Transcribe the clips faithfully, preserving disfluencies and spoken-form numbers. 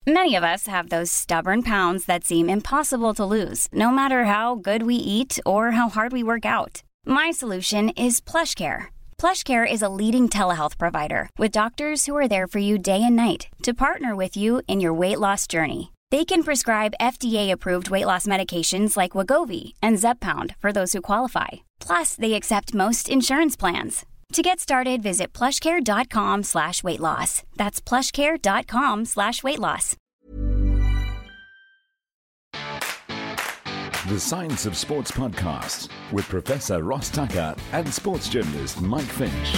Many of us have those stubborn pounds that seem impossible to lose, no matter how good we eat or how hard we work out. My solution is PlushCare. PlushCare is a leading telehealth provider with doctors who are there for you day and night to partner with you in your weight loss journey. They can prescribe F D A-approved weight loss medications like Wegovy and Zepbound for those who qualify. Plus, they accept most insurance plans. To get started, visit plushcare.com slash weight loss. That's plushcare.com slash weight loss. The Science of Sports podcast with Professor Ross Tucker and sports journalist Mike Finch.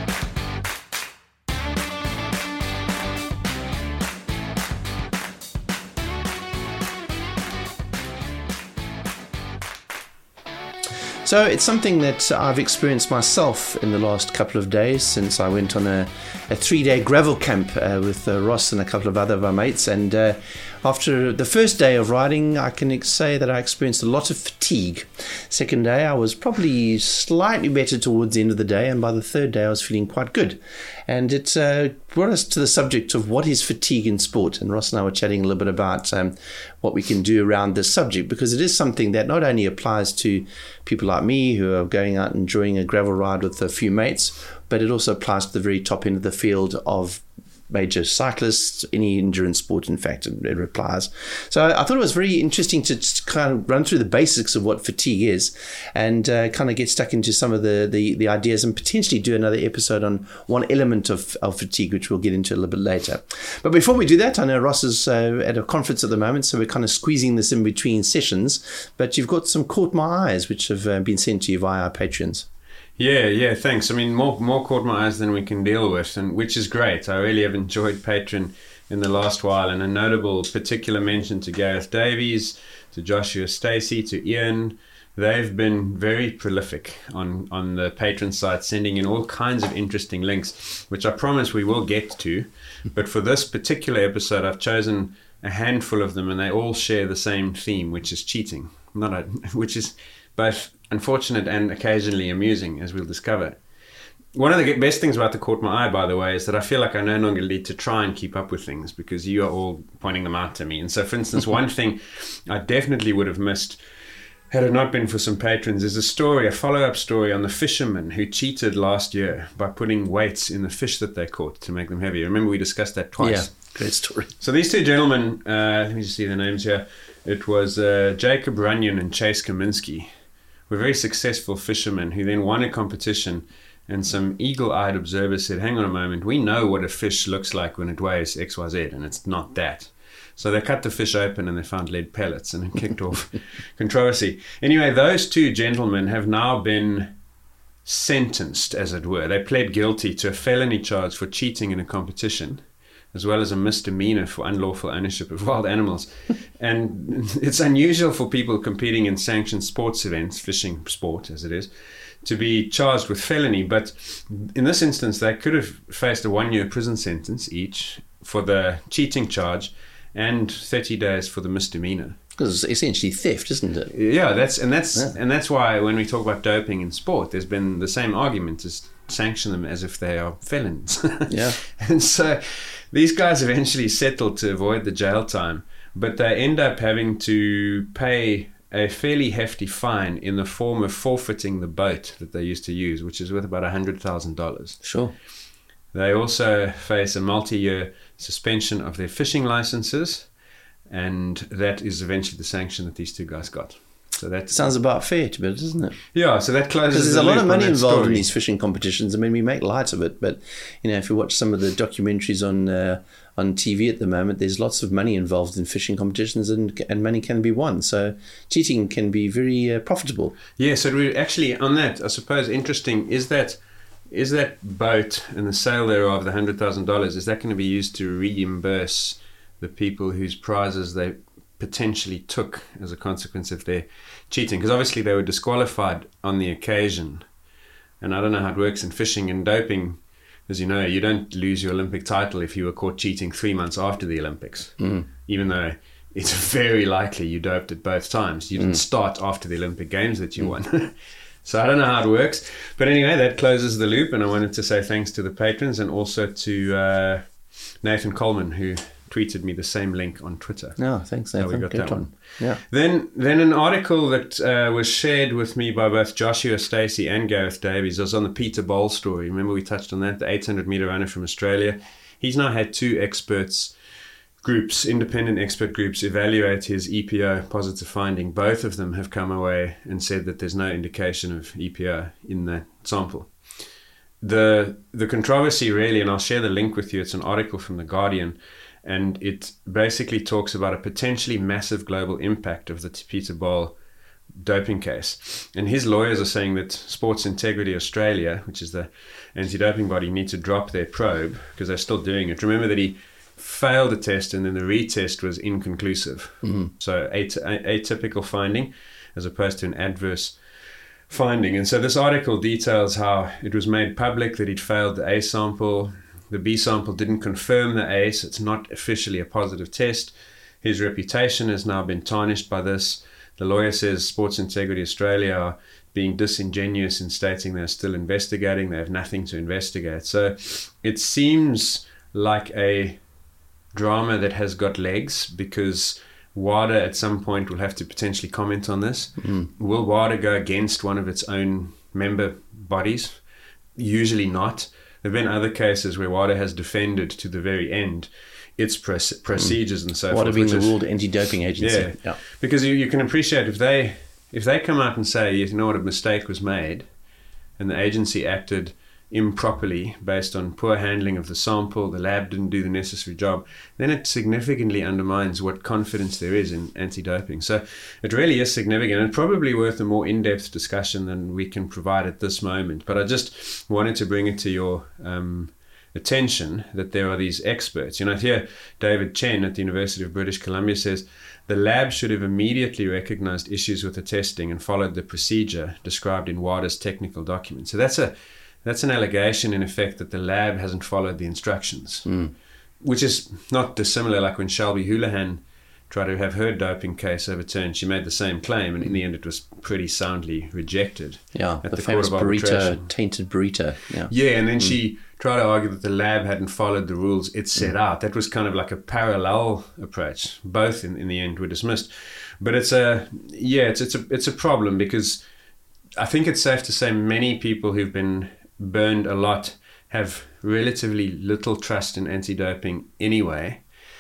So it's something that I've experienced myself in the last couple of days since I went on a, a three-day gravel camp uh, with uh, Ross and a couple of other of our mates. And uh, after the first day of riding, I can say that I experienced a lot of fatigue. Second day, I was probably slightly better towards the end of the day. And by the third day, I was feeling quite good. And it uh, brought us to the subject of what is fatigue in sport. And Ross and I were chatting a little bit about um, what we can do around this subject, because it is something that not only applies to people like me who are going out and enjoying a gravel ride with a few mates, but it also applies to the very top end of the field of major cyclists, any endurance sport, in fact, it, it applies. So I thought it was very interesting to just kind of run through the basics of what fatigue is and uh, kind of get stuck into some of the, the, the ideas and potentially do another episode on one element of, of fatigue, which we'll get into a little bit later. But before we do that, I know Ross is uh, at a conference at the moment, so we're kind of squeezing this in between sessions, but you've got some Caught My Eyes, which have uh, been sent to you via our Patreons. Yeah, yeah, thanks. I mean, more more caught my eyes than we can deal with, and which is great. I really have enjoyed Patreon in the last while, and a notable particular mention to Gareth Davies, to Joshua Stacey, to Ian. They've been very prolific on, on the Patreon site, sending in all kinds of interesting links, which I promise we will get to. But for this particular episode, I've chosen a handful of them, and they all share the same theme, which is cheating. Not a, which is both unfortunate and occasionally amusing, as we'll discover. One of the best things about the Caught My Eye, by the way, is that I feel like I no longer need to try and keep up with things because you are all pointing them out to me. And so, for instance, one thing I definitely would have missed had it not been for some patrons is a story, a follow-up story on the fishermen who cheated last year by putting weights in the fish that they caught to make them heavier. Remember, we discussed that twice. Yeah, great story. So these two gentlemen, uh, let me just see the names here. It was uh, Jacob Runyon and Chase Kaminsky. Were very successful fishermen who then won a competition, and some eagle-eyed observers said, hang on a moment, we know what a fish looks like when it weighs X Y Z, and it's not that. So they cut the fish open and they found lead pellets, and it kicked off controversy. Anyway, those two gentlemen have now been sentenced, as it were. They pled guilty to a felony charge for cheating in a competition, as well as a misdemeanor for unlawful ownership of wild animals. And it's unusual for people competing in sanctioned sports events, fishing sport as it is, to be charged with felony. But in this instance, they could have faced a one-year prison sentence each for the cheating charge and thirty days for the misdemeanor. Because it's essentially theft, isn't it? Yeah, that's and that's yeah. and that's why when we talk about doping in sport, there's been the same argument as sanction them as if they are felons. Yeah. And so these guys eventually settled to avoid the jail time, but they end up having to pay a fairly hefty fine in the form of forfeiting the boat that they used to use, which is worth about one hundred thousand dollars. Sure. They also face a multi-year suspension of their fishing licenses, and that is eventually the sanction that these two guys got. So that sounds about fair to it, doesn't it? Yeah, so that closes. Because there's the a lot loop of money on that involved story. in these fishing competitions. I mean, we make light of it, but you know, if you watch some of the documentaries on uh, on T V at the moment, there's lots of money involved in fishing competitions, and and money can be won. So cheating can be very uh, profitable. Yeah. So we actually on that, I suppose, interesting is that is that boat and the sale thereof, the hundred thousand dollars, is that going to be used to reimburse the people whose prizes they potentially took as a consequence of their cheating? Because obviously they were disqualified on the occasion, and I don't know how it works in fishing and doping. As you know, you don't lose your Olympic title if you were caught cheating three months after the Olympics, mm. even though it's very likely you doped at both times. You didn't mm. start after the Olympic Games that you mm. won. So I don't know how it works, but anyway, that closes the loop, and I wanted to say thanks to the patrons and also to uh, Nathan Coleman, who tweeted me the same link on Twitter. No, thanks, Nathan. So we got Good that one. one. Yeah. Then, then an article that uh, was shared with me by both Joshua Stacey and Gareth Davies was on the Peter Bol story. Remember we touched on that, the eight hundred meter runner from Australia. He's now had two experts groups, independent expert groups, evaluate his E P O positive finding. Both of them have come away and said that there's no indication of E P O in that sample. The the controversy really, and I'll share the link with you, it's an article from The Guardian, and it basically talks about a potentially massive global impact of the Peter Bol doping case. And his lawyers are saying that Sports Integrity Australia, which is the anti-doping body, need to drop their probe because they're still doing it. Remember that he failed the test and then the retest was inconclusive. Mm-hmm. So at- atypical finding as opposed to an adverse finding. And so this article details how it was made public that he'd failed the A sample. The B sample didn't confirm the A, so it's not officially a positive test. His reputation has now been tarnished by this. The lawyer says Sports Integrity Australia are being disingenuous in stating they're still investigating. They have nothing to investigate. So it seems like a drama that has got legs because WADA at some point will have to potentially comment on this. Mm. Will WADA go against one of its own member bodies? Usually not. There have been other cases where WADA has defended to the very end its proce- procedures mm. and so WADA forth. WADA being the is, World Anti-Doping Agency. Yeah, yeah. Because you, you can appreciate if they if they come out and say, you know what, a mistake was made and the agency acted improperly based on poor handling of the sample, the lab didn't do the necessary job, then it significantly undermines what confidence there is in anti-doping. So it really is significant and probably worth a more in-depth discussion than we can provide at this moment. But I just wanted to bring it to your um, attention that there are these experts. You know, here David Chen at the University of British Columbia says the lab should have immediately recognized issues with the testing and followed the procedure described in WADA's technical document. So that's a That's an allegation, in effect, that the lab hasn't followed the instructions, mm. which is not dissimilar like when Shelby Houlihan tried to have her doping case overturned. She made the same claim, and in the end it was pretty soundly rejected. Yeah, at the, the famous court of burrito, tainted burrito. Yeah, yeah and then mm. she tried to argue that the lab hadn't followed the rules it set mm. out. That was kind of like a parallel approach. Both, in, in the end, were dismissed. But it's a, yeah, it's, it's, a, it's a problem because I think it's safe to say many people who've been burned a lot have relatively little trust in anti-doping anyway,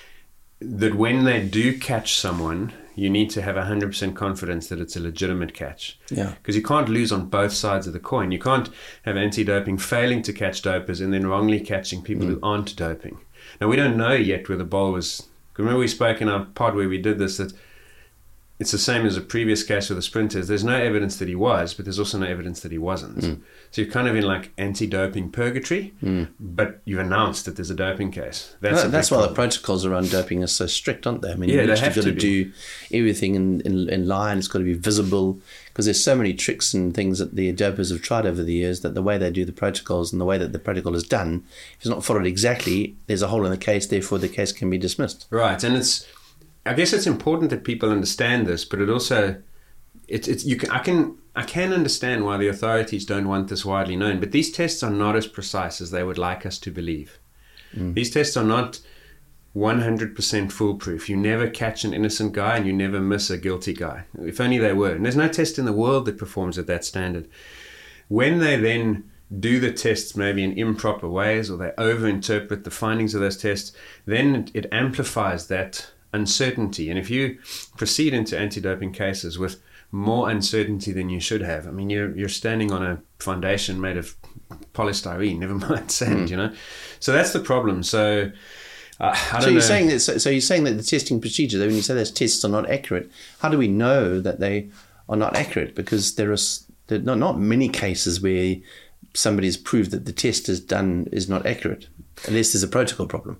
that when they do catch someone, you need to have one hundred percent confidence that it's a legitimate catch. Yeah. Because you can't lose on both sides of the coin. You can't have anti-doping failing to catch dopers and then wrongly catching people mm. who aren't doping. Now, we don't know yet whether Bol was... Remember we spoke in our pod where we did this, that it's the same as a previous case with the sprinters. There's no evidence that he was, but there's also no evidence that he wasn't. Mm. So you're kind of in like anti-doping purgatory, mm. but you've announced that there's a doping case. That's, no, that's why the protocols around doping are so strict, aren't they? I mean, yeah, you've they got have to, to do everything in, in, in line. It's got to be visible because there's so many tricks and things that the dopers have tried over the years that the way they do the protocols and the way that the protocol is done, if it's not followed exactly, there's a hole in the case, therefore the case can be dismissed. Right, and it's... I guess it's important that people understand this, but it also, it's it's you can I can I can understand why the authorities don't want this widely known. But these tests are not as precise as they would like us to believe. Mm. These tests are not one hundred percent foolproof. You never catch an innocent guy and you never miss a guilty guy. If only they were. And there's no test in the world that performs at that standard. When they then do the tests maybe in improper ways or they overinterpret the findings of those tests, then it, it amplifies that uncertainty. And if you proceed into anti-doping cases with more uncertainty than you should have, I mean, you're you're standing on a foundation made of polystyrene, never mind sand, mm. you know. So that's the problem. So uh, I don't so you're know. saying that. So, so you're saying that the testing procedure, when you say those tests are not accurate, how do we know that they are not accurate? Because there are there are not, not many cases where somebody's proved that the test is done is not accurate, unless there's a protocol problem.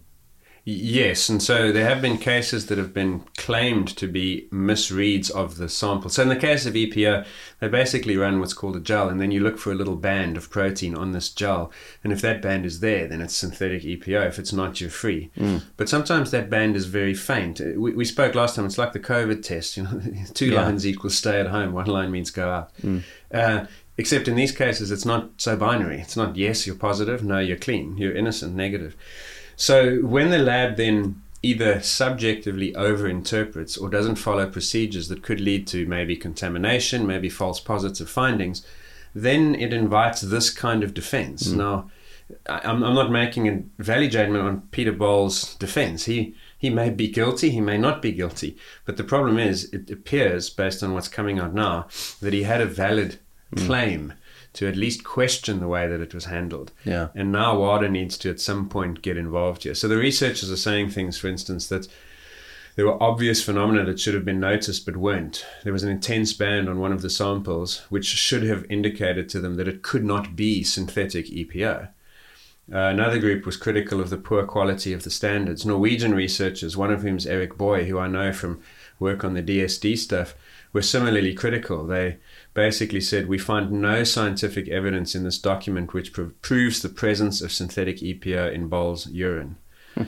Yes, and so there have been cases that have been claimed to be misreads of the sample. So in the case of E P O, they basically run what's called a gel, and then you look for a little band of protein on this gel. And if that band is there, then it's synthetic E P O. If it's not, you're free. Mm. But sometimes that band is very faint. We, we spoke last time, it's like the COVID test. You know, two yeah. lines equals stay at home, one line means go out. Mm. Uh, except in these cases, it's not so binary. It's not yes, you're positive, no, you're clean, you're innocent, negative. So when the lab then either subjectively overinterprets or doesn't follow procedures that could lead to maybe contamination, maybe false positive findings, then it invites this kind of defense. Mm. Now, I'm, I'm not making a value judgment on Peter Bol's defense. He he may be guilty, he may not be guilty. But the problem is, it appears, based on what's coming out now, that he had a valid mm. claim to at least question the way that it was handled. Yeah. And now WADA needs to at some point get involved here. So the researchers are saying things, for instance, that there were obvious phenomena that should have been noticed but weren't. There was an intense band on one of the samples which should have indicated to them that it could not be synthetic E P O. Uh, another group was critical of the poor quality of the standards. Norwegian researchers, one of whom is Eric Boy, who I know from work on the D S D stuff, were similarly critical. They basically said, we find no scientific evidence in this document which pr- proves the presence of synthetic E P O in Bol's urine. Hmm.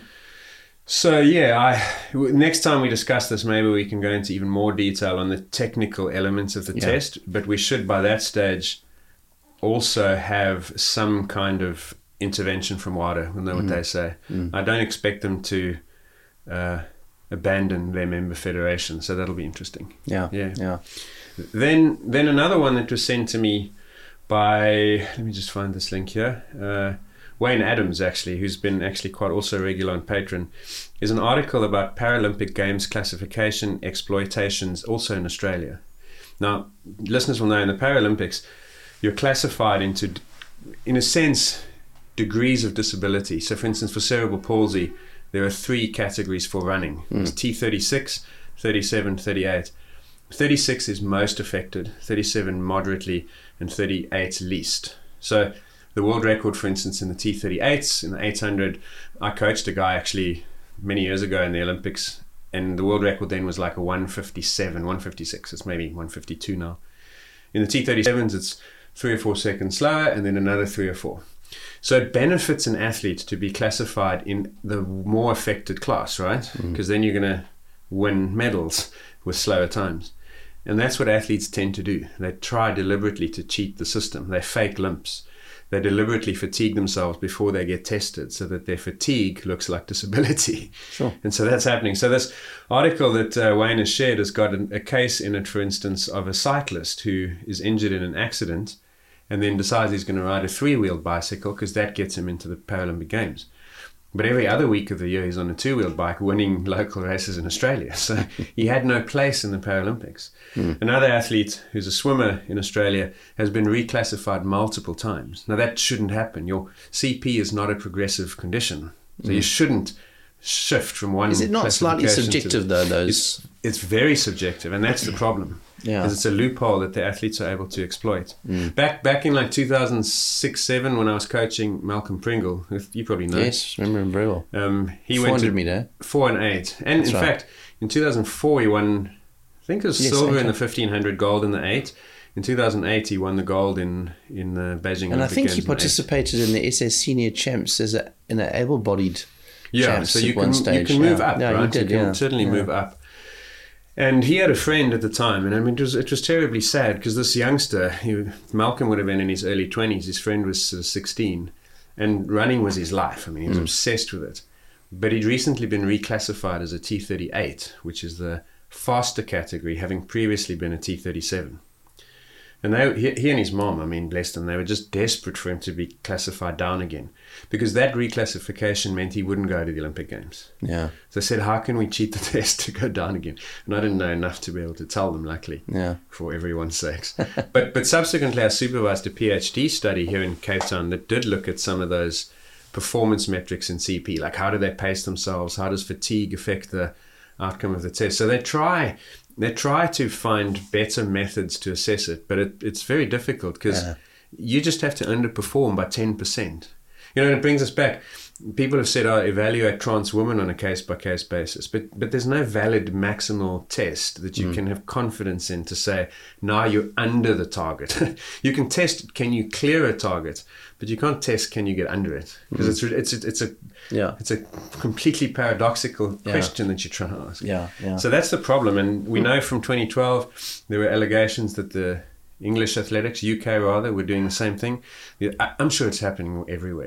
So yeah, I, next time we discuss this, maybe we can go into even more detail on the technical elements of the yeah. test, but we should by that stage also have some kind of intervention from WADA. We'll know what mm. they say. Mm. I don't expect them to uh, abandon their member federation, so that'll be interesting. Yeah, yeah, yeah. Then, then another one that was sent to me by, let me just find this link here. Uh, Wayne Adams, actually, who's been actually quite also regular on Patreon, is an article about Paralympic Games classification exploitations, also in Australia. Now, listeners will know in the Paralympics, you're classified into, in a sense, degrees of disability. So for instance, for cerebral palsy, there are three categories for running. Mm. It's T thirty-six, thirty-seven, thirty-eight. thirty-six is most affected, thirty-seven moderately, and thirty-eight least. So the world record, for instance, in the T thirty-eights, in the eight hundred, I coached a guy actually many years ago in the Olympics, and the world record then was like a one fifty-seven, one fifty-six. It's maybe one fifty-two now. In the T thirty-sevens, it's three or four seconds slower, and then another three or four. So it benefits an athlete to be classified in the more affected class, right? Because mm. then you're going to win medals with slower times. And that's what athletes tend to do. They try deliberately to cheat the system. They fake limps. They deliberately fatigue themselves before they get tested so that their fatigue looks like disability. Sure. And so that's happening. So this article that uh, Wayne has shared has got an, a case in it, for instance, of a cyclist who is injured in an accident and then decides he's going to ride a three-wheeled bicycle because that gets him into the Paralympic Games. But every other week of the year, he's on a two-wheeled bike winning local races in Australia. So he had no place in the Paralympics. Mm. Another athlete who's a swimmer in Australia has been reclassified multiple times. Now, that shouldn't happen. Your C P is not a progressive condition. So mm. you shouldn't shift from one. Is it not slightly subjective, the, though, those? It's, it's very subjective, and that's the problem. Yeah. Because it's a loophole that the athletes are able to exploit. Mm. Back back in like two thousand six, seven, when I was coaching Malcolm Pringle, you probably know. Yes, remember him very well. Um, he went to meter. four and eight. And That's in right. fact, in two thousand four, he won, I think it was yes, silver okay. in the fifteen hundred, gold in the eight. In two thousand eight, he won the gold in, in the Beijing And Olympic I think Games he participated in the S S Senior Champs as a, in an able-bodied yeah, champs so you at can, one stage. you can move yeah. up, yeah, right? You, did, you can yeah. certainly yeah. move up. And he had a friend at the time, and I mean, it was it was terribly sad because this youngster, he, Malcolm would have been in his early twenties. His friend was sort of sixteen, and running was his life. I mean, he was mm. obsessed with it. But he'd recently been reclassified as a T thirty-eight, which is the faster category, having previously been a T thirty-seven. And they, he, he and his mom, I mean, bless them, they were just desperate for him to be classified down again, because that reclassification meant he wouldn't go to the Olympic Games. Yeah. So they said, how can we cheat the test to go down again? And I didn't know enough to be able to tell them, luckily, yeah. for everyone's sakes. but but subsequently, I supervised a PhD study here in Cape Town that did look at some of those performance metrics in C P, like how do they pace themselves? How does fatigue affect the outcome of the test? So they try... They try to find better methods to assess it, but it, it's very difficult because yeah. you just have to underperform by ten percent. You know, and it brings us back. People have said, oh, evaluate trans women on a case-by-case basis, but but there's no valid maximal test that you mm. can have confidence in to say, now you're under the target. You can test, can you clear a target, but you can't test, can you get under it? Because mm. it's, it's, it's, a, yeah. it's a completely paradoxical yeah. question that you're trying to ask. Yeah, yeah. So that's the problem. And we know from twenty twelve, there were allegations that the English athletics, U K rather, were doing the same thing. I'm sure it's happening everywhere.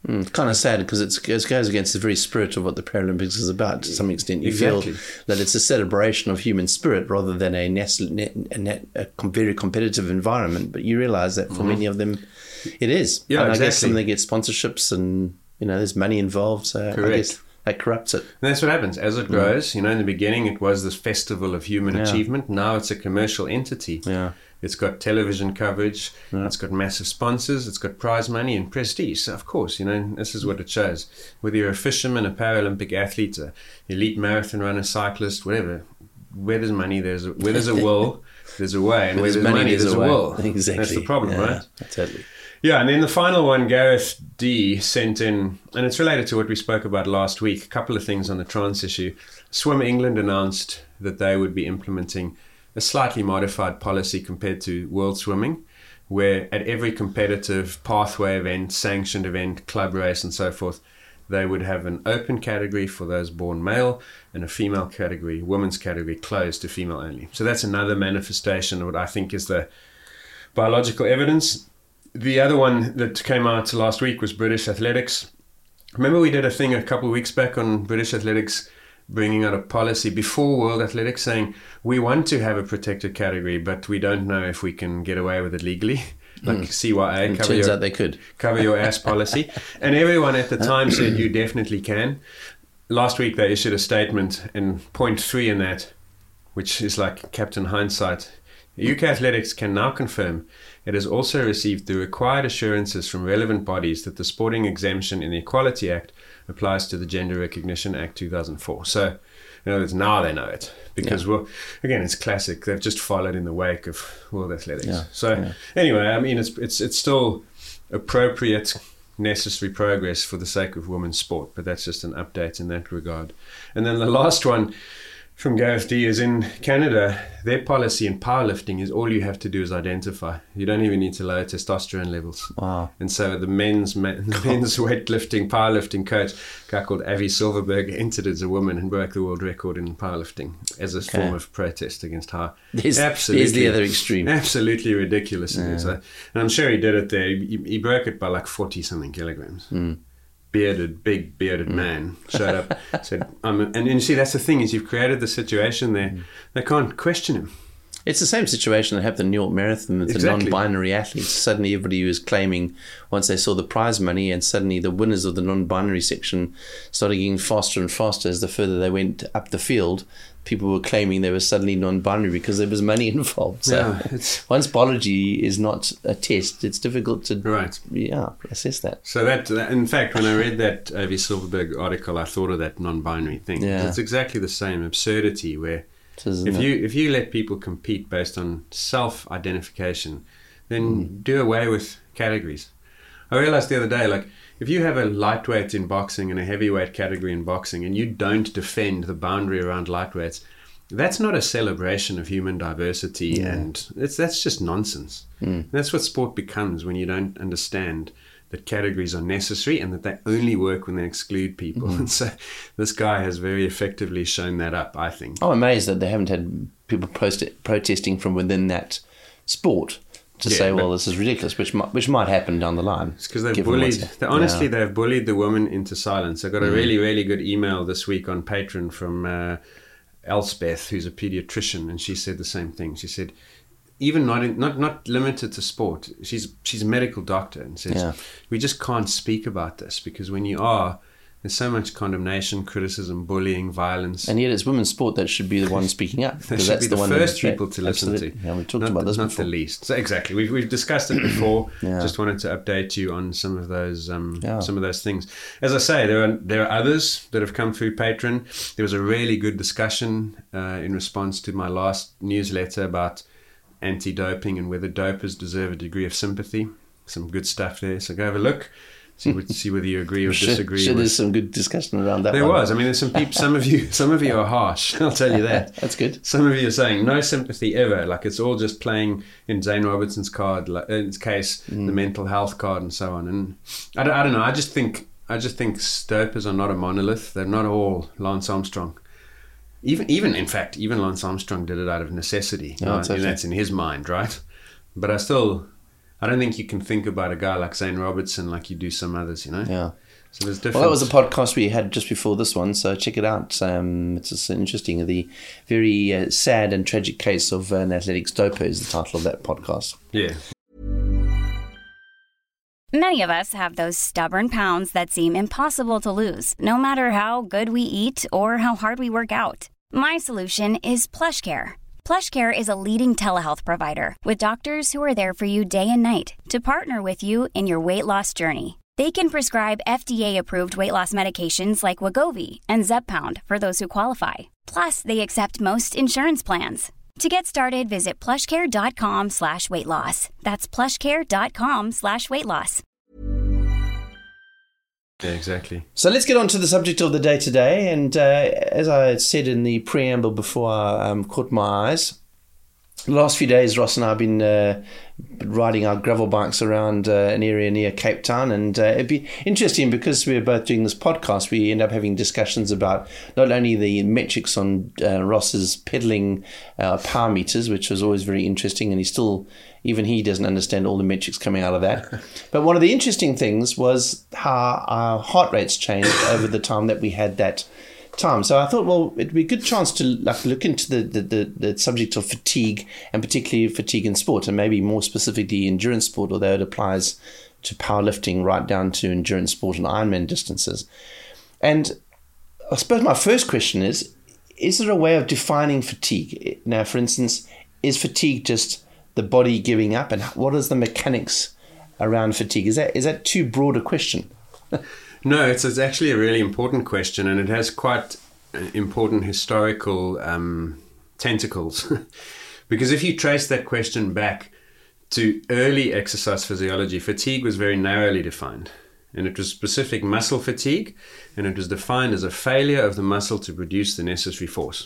Mm, it's kind of sad because it's, it goes against the very spirit of what the Paralympics is about to some extent. You Exactly. feel that it's a celebration of human spirit rather than a, nes- ne- a, ne- a com- very competitive environment. But you realise that for mm-hmm. many of them, it is. Yeah, and exactly. I guess some they get sponsorships and, you know, there's money involved. So Correct. I guess that corrupts it. And that's what happens. As it grows, mm. you know, in the beginning it was this festival of human yeah. achievement. Now it's a commercial entity. Yeah. It's got television coverage, yeah. it's got massive sponsors, it's got prize money and prestige. So of course, you know, this is what it shows. Whether you're a fisherman, a Paralympic athlete, a elite marathon runner, cyclist, whatever, where there's money, there's a, where there's a will, there's a way. And where there's, money, there's, there's a, a will. Exactly. That's the problem, yeah, right? Totally. Yeah, and then the final one, Gareth D sent in, and it's related to what we spoke about last week, a couple of things on the trans issue. Swim England announced that they would be implementing a slightly modified policy compared to World Swimming, where at every competitive pathway event, sanctioned event, club race and so forth, they would have an open category for those born male and a female category, women's category, closed to female only. So that's another manifestation of what I think is the biological evidence. The other one that came out last week was British Athletics. Remember we did a thing a couple of weeks back on British Athletics bringing out a policy before World Athletics saying we want to have a protected category, but we don't know if we can get away with it legally. Like mm. C Y A, it cover turns your, out they could. cover your ass policy. And everyone at the time said you definitely can. Last week they issued a statement, and point three in that, which is like Captain Hindsight, U K Athletics can now confirm it has also received the required assurances from relevant bodies that the sporting exemption in the Equality Act applies to the Gender Recognition Act two thousand four. So, in other words, now they know it. Because, yeah. well, again, it's classic. They've just followed in the wake of World Athletics. Yeah. So, yeah. anyway, I mean, it's it's it's still appropriate, necessary progress for the sake of women's sport. But that's just an update in that regard. And then the last one from Gareth D is in Canada, their policy in powerlifting is all you have to do is identify. You don't even need to lower testosterone levels. Wow. And so the men's men's weightlifting, powerlifting coach, a guy called Avi Silverberg, entered as a woman and broke the world record in powerlifting as a okay. form of protest against how there's, absolutely there's the other extreme. Absolutely ridiculous it is. And I'm sure he did it there. He, he broke it by like forty something kilograms. Mm. Bearded, big bearded man showed up, said, um, and, and you see, that's the thing, is you've created the situation there, mm. they can't question him. It's the same situation that happened in the New York Marathon with exactly. the non-binary athletes. Suddenly everybody was claiming, once they saw the prize money, and suddenly the winners of the non-binary section started getting faster and faster as the further they went up the field. People were claiming they were suddenly non-binary because there was money involved. So yeah, it's, once biology is not a test, it's difficult to right. yeah, assess that. So that, that, in fact, when I read that Avi Silverberg article, I thought of that non-binary thing. Yeah. It's exactly the same absurdity where is, if it? you if you let people compete based on self-identification, then mm. do away with categories. I realized the other day, like, if you have a lightweight in boxing and a heavyweight category in boxing and you don't defend the boundary around lightweights, that's not a celebration of human diversity, yeah. and it's, that's just nonsense. Mm. That's what sport becomes when you don't understand that categories are necessary and that they only work when they exclude people. Mm. And so this guy has very effectively shown that up, I think. I'm amazed that they haven't had people post- protesting from within that sport. To yeah, say, well, this is ridiculous, which might, which might happen down the line. It's because they've bullied, they, honestly, yeah. they've bullied the woman into silence. I got a mm. really, really good email this week on Patreon from uh, Elspeth, who's a pediatrician, and she said the same thing. She said, even not in, not not limited to sport, she's she's a medical doctor, and says, yeah. we just can't speak about this because when you are, there's so much condemnation, criticism, bullying, violence. And yet it's women's sport that should be the one speaking up. They should that's be the, the one first that, people to listen absolutely. to. Yeah, we talked not about the, this not before. the least. So exactly. We've, we've discussed it before. yeah. Just wanted to update you on some of those um, yeah. some of those things. As I say, there are there are others that have come through Patreon. There was a really good discussion uh, in response to my last newsletter about anti-doping and whether dopers deserve a degree of sympathy. Some good stuff there. So go have a look. See, see whether you agree or sure, disagree. Sure, with. there's some good discussion around that. There one. was. I mean, there's some people. Some of you, some of you are harsh. I'll tell you that. That's good. Some of you are saying no sympathy ever. Like it's all just playing in Zane Robertson's card, like in his case, mm. the mental health card and so on. And I don't, I don't know. I just think, I just think dopers are not a monolith. They're not all Lance Armstrong. Even, even in fact, even Lance Armstrong did it out of necessity. No, right? And that's in his mind, right? But I still. I don't think you can think about a guy like Zane Robertson like you do some others, you know? Yeah. So there's different. Well, that was a podcast we had just before this one, so check it out. Um, it's just interesting. The very uh, sad and tragic case of uh, an athletics doper is the title of that podcast. Yeah. Many of us have those stubborn pounds that seem impossible to lose, no matter how good we eat or how hard we work out. My solution is PlushCare. PlushCare is a leading telehealth provider with doctors who are there for you day and night to partner with you in your weight loss journey. They can prescribe F D A-approved weight loss medications like Wegovy and Zepbound for those who qualify. Plus, they accept most insurance plans. To get started, visit plushcare.com slash weight loss. That's plushcare.com slash weight loss. Yeah, exactly. So let's get on to the subject of the day today. And uh, as I said in the preamble before I um, caught my eyes, the last few days, Ross and I have been uh, riding our gravel bikes around uh, an area near Cape Town, and uh, it'd be interesting because we're both doing this podcast. We end up having discussions about not only the metrics on uh, Ross's pedaling uh, power meters, which was always very interesting, and he still, even he doesn't understand all the metrics coming out of that. But one of the interesting things was how our heart rates changed over the time that we had that time. So I thought, well, it'd be a good chance to like look into the, the, the, the subject of fatigue, and particularly fatigue in sport, and maybe more specifically endurance sport, although it applies to powerlifting right down to endurance sport and Ironman distances. And I suppose my first question is, is there a way of defining fatigue? Now, for instance, is fatigue just the body giving up, and what is the mechanics around fatigue? Is that is that too broad a question? No, it's, it's actually a really important question, and it has quite important historical um, tentacles. Because if you trace that question back to early exercise physiology, fatigue was very narrowly defined. And it was specific muscle fatigue, and it was defined as a failure of the muscle to produce the necessary force,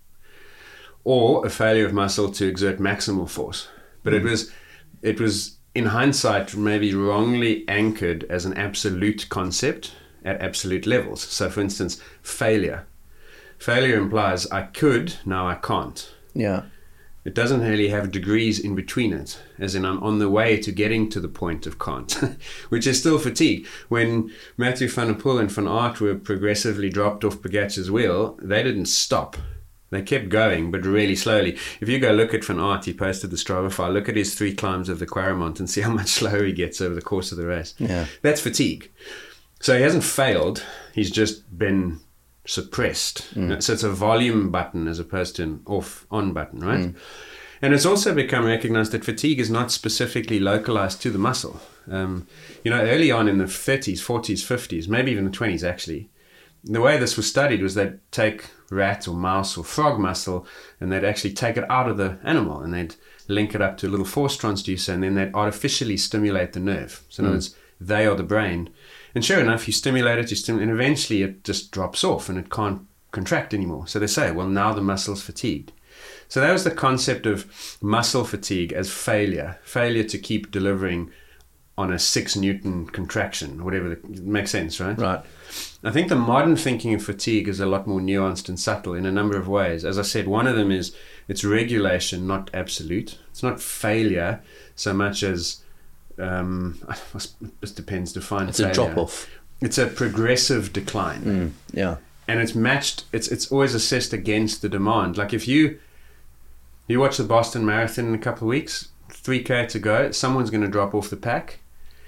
or a failure of muscle to exert maximal force. But mm. it was it was... in hindsight, maybe wrongly anchored as an absolute concept at absolute levels. So, for instance, failure. Failure implies I could, now I can't. Yeah. It doesn't really have degrees in between it, as in I'm on the way to getting to the point of can't, which is still fatigue. When Mathieu van der Poel and Van Aert were progressively dropped off Pogacar's wheel, they didn't stop. They kept going, but really slowly. If you go look at Van Aert, he posted the Strava file, look at his three climbs of the Quaremont and see how much slower he gets over the course of the race. Yeah. That's fatigue. So he hasn't failed, he's just been suppressed. Mm. So it's a volume button as opposed to an off-on button, right? Mm. And it's also become recognized that fatigue is not specifically localized to the muscle. Um, you know, early on in the thirties, forties, fifties, maybe even the twenties actually, the way this was studied was they'd take rat or mouse or frog muscle and they'd actually take it out of the animal and they'd link it up to a little force transducer, and then they'd artificially stimulate the nerve. So in other words, they are the brain. And sure enough, you stimulate it, you stimulate, and eventually it just drops off and it can't contract anymore. So they say, well, now the muscle's fatigued. So that was the concept of muscle fatigue as failure, failure to keep delivering on a six Newton contraction, whatever, the, it makes sense, right? Right. I think the modern thinking of fatigue is a lot more nuanced and subtle in a number of ways. As I said, one of them is it's regulation, not absolute. It's not failure so much as, um, this depends, define It's failure. a drop-off. It's a progressive decline. Mm, yeah. And it's matched, it's it's always assessed against the demand. Like if you, you watch the Boston Marathon in a couple of weeks, three K to go, someone's going to drop off the pack.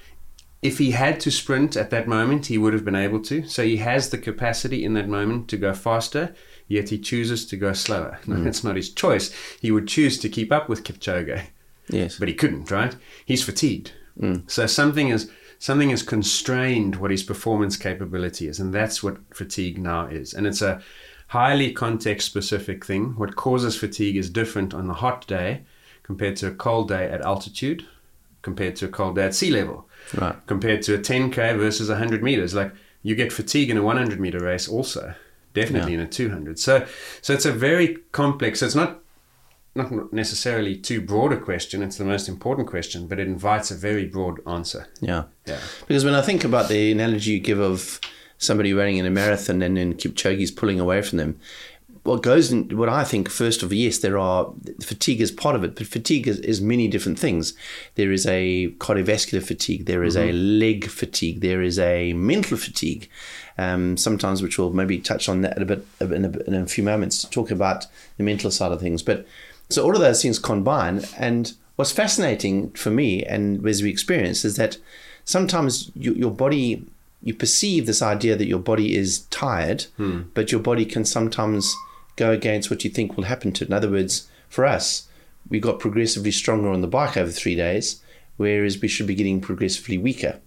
If he had to sprint at that moment, he would have been able to. So he has the capacity in that moment to go faster, yet he chooses to go slower. No, mm. It's not his choice. He would choose to keep up with Kipchoge. Yes. But he couldn't, right? He's fatigued. Mm. So something is something has constrained what his performance capability is, and that's what fatigue now is. And it's a highly context-specific thing. What causes fatigue is different on a hot day compared to a cold day at altitude, compared to a cold day at sea level. Right. Compared to a ten K versus one hundred meters. Like you get fatigue in a one hundred meter race also, definitely yeah. in a two hundred. So so it's a very complex, so it's not not necessarily too broad a question, it's the most important question, but it invites a very broad answer. Yeah. Yeah. Because when I think about the analogy you give of somebody running in a marathon and then Kipchoge's pulling away from them, what goes in, what I think first of, yes, there are, fatigue is part of it, but fatigue is, is many different things. There is a cardiovascular fatigue, there is mm-hmm. a leg fatigue, there is a mental fatigue, um, sometimes, which we'll maybe touch on that a bit in a, in a few moments to talk about the mental side of things. But so all of those things combine, and what's fascinating for me and as we experience is that sometimes you, your body, you perceive this idea that your body is tired, hmm. but your body can sometimes go against what you think will happen to it. In other words, for us, we got progressively stronger on the bike over three days, whereas we should be getting progressively weaker.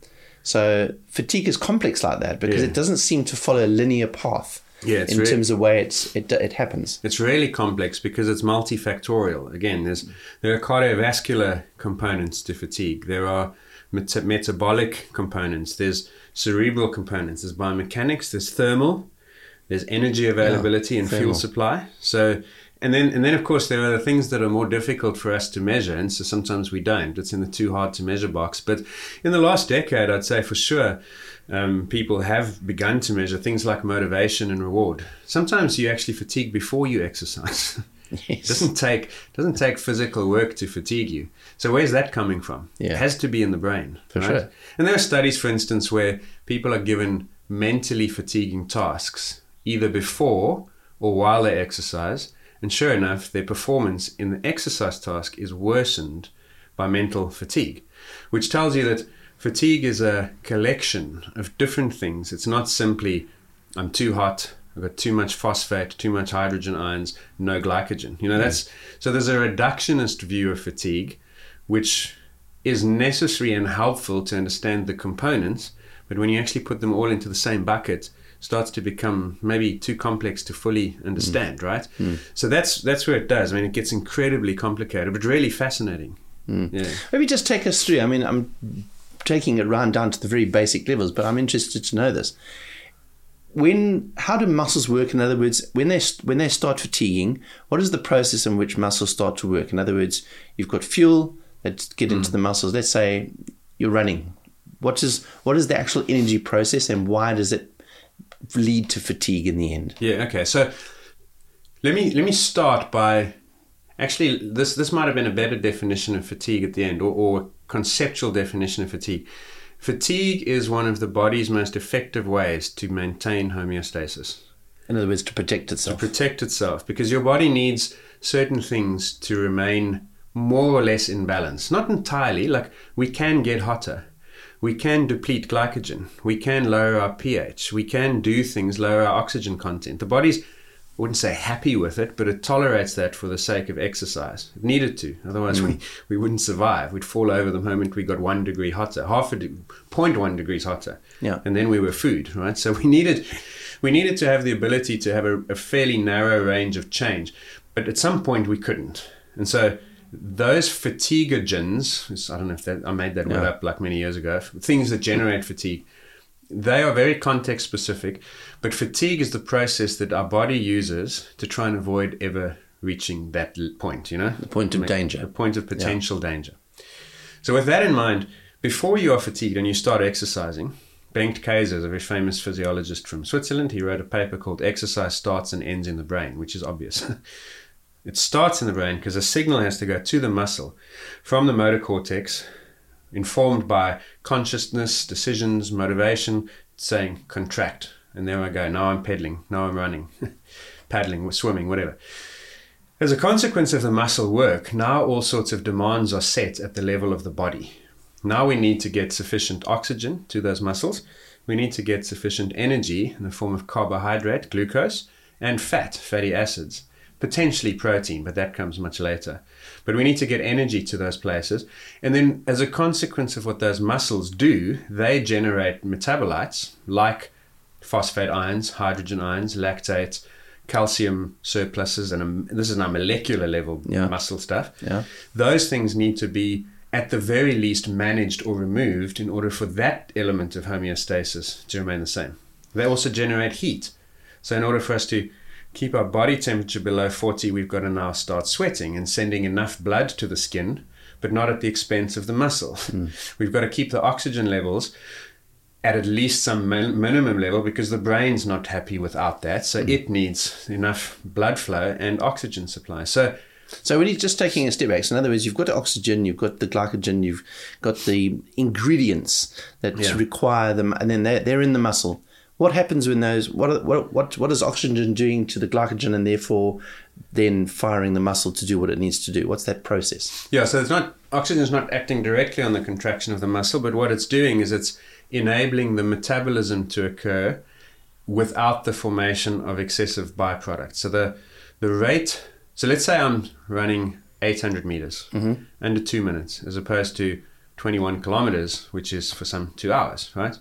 So fatigue is complex like that because yeah. it doesn't seem to follow a linear path. Yeah, in re- terms of the way it's, it it happens. It's really complex because it's multifactorial. Again, there's there are cardiovascular components to fatigue. There are met- metabolic components. There's cerebral components. There's biomechanics. There's thermal. There's energy availability yeah, and thermal. Fuel supply. So, and then and then of course there are the things that are more difficult for us to measure, and so sometimes we don't. It's in the too hard to measure box. But in the last decade, I'd say for sure. Um, people have begun to measure things like motivation and reward. Sometimes you actually fatigue before you exercise. Yes. It doesn't take doesn't take physical work to fatigue you. So where's that coming from? Yeah. It has to be in the brain. For right? sure. And there are studies, for instance, where people are given mentally fatiguing tasks either before or while they exercise, and sure enough, their performance in the exercise task is worsened by mental fatigue, which tells you that fatigue is a collection of different things. It's not simply, I'm too hot, I've got too much phosphate, too much hydrogen ions, no glycogen. You know, that's so there's a reductionist view of fatigue, which is necessary and helpful to understand the components, but when you actually put them all into the same bucket, it starts to become maybe too complex to fully understand, mm. right? Mm. So that's that's where it does. I mean, it gets incredibly complicated, but really fascinating. Mm. Yeah. Maybe just take us through. I mean, I'm taking it round down to the very basic levels, but I'm interested to know this. When, how do muscles work? In other words, when they when they start fatiguing, what is the process in which muscles start to work? In other words, you've got fuel that get into mm. the muscles. Let's say you're running. What is what is the actual energy process, and why does it lead to fatigue in the end? Yeah. Okay. So let me let me start by actually this this might have been a better definition of fatigue at the end, or, or conceptual definition of fatigue. Fatigue is one of the body's most effective ways to maintain homeostasis. In other words, to protect itself. To protect itself, because your body needs certain things to remain more or less in balance. Not entirely, like we can get hotter. We can deplete glycogen. We can lower our pH. We can do things, lower our oxygen content. The body's, I wouldn't say happy with it, but it tolerates that for the sake of exercise. It needed to. Otherwise, mm. we, we wouldn't survive. We'd fall over the moment we got one degree hotter, half a de- zero point one degrees hotter. Yeah. And then we were food, right? So we needed we needed to have the ability to have a, a fairly narrow range of change. But at some point, we couldn't. And so those fatiguogens, I don't know if that, I made that word yeah. up like many years ago, things that generate fatigue, they are very context specific, but fatigue is the process that our body uses to try and avoid ever reaching that point, you know? The point of danger. The point of potential yeah. danger. So with that in mind, before you are fatigued and you start exercising, Bengt Kaiser is a very famous physiologist from Switzerland. He wrote a paper called Exercise Starts and Ends in the Brain, which is obvious. It starts in the brain because a signal has to go to the muscle from the motor cortex, informed by consciousness, decisions, motivation, saying contract. And there I go. Now I'm pedaling. Now I'm running, paddling, swimming, whatever. As a consequence of the muscle work, now all sorts of demands are set at the level of the body. Now we need to get sufficient oxygen to those muscles. We need to get sufficient energy in the form of carbohydrate, glucose, and fat, fatty acids. Potentially protein, but that comes much later. But we need to get energy to those places. And then as a consequence of what those muscles do, they generate metabolites like phosphate ions, hydrogen ions, lactate, calcium surpluses, and um, this is now molecular level yeah. muscle stuff. Yeah. Those things need to be at the very least managed or removed in order for that element of homeostasis to remain the same. They also generate heat. So in order for us to keep our body temperature below forty, we've got to now start sweating and sending enough blood to the skin, but not at the expense of the muscle. Mm. We've got to keep the oxygen levels at at least some min- minimum level, because the brain's not happy without that. So mm. it needs enough blood flow and oxygen supply. So So when you're just taking a step back, so in other words, you've got the oxygen, you've got the glycogen, you've got the ingredients that Yeah. require them, and then they're, they're in the muscle. What happens when those, what, what, what, what is oxygen doing to the glycogen and therefore then firing the muscle to do what it needs to do? What's that process? Yeah, so it's not, oxygen is not acting directly on the contraction of the muscle, but what it's doing is it's enabling the metabolism to occur without the formation of excessive byproducts. So the, the rate, so let's say I'm running eight hundred meters mm-hmm. under two minutes, as opposed to twenty-one kilometers, which is for some two hours, right?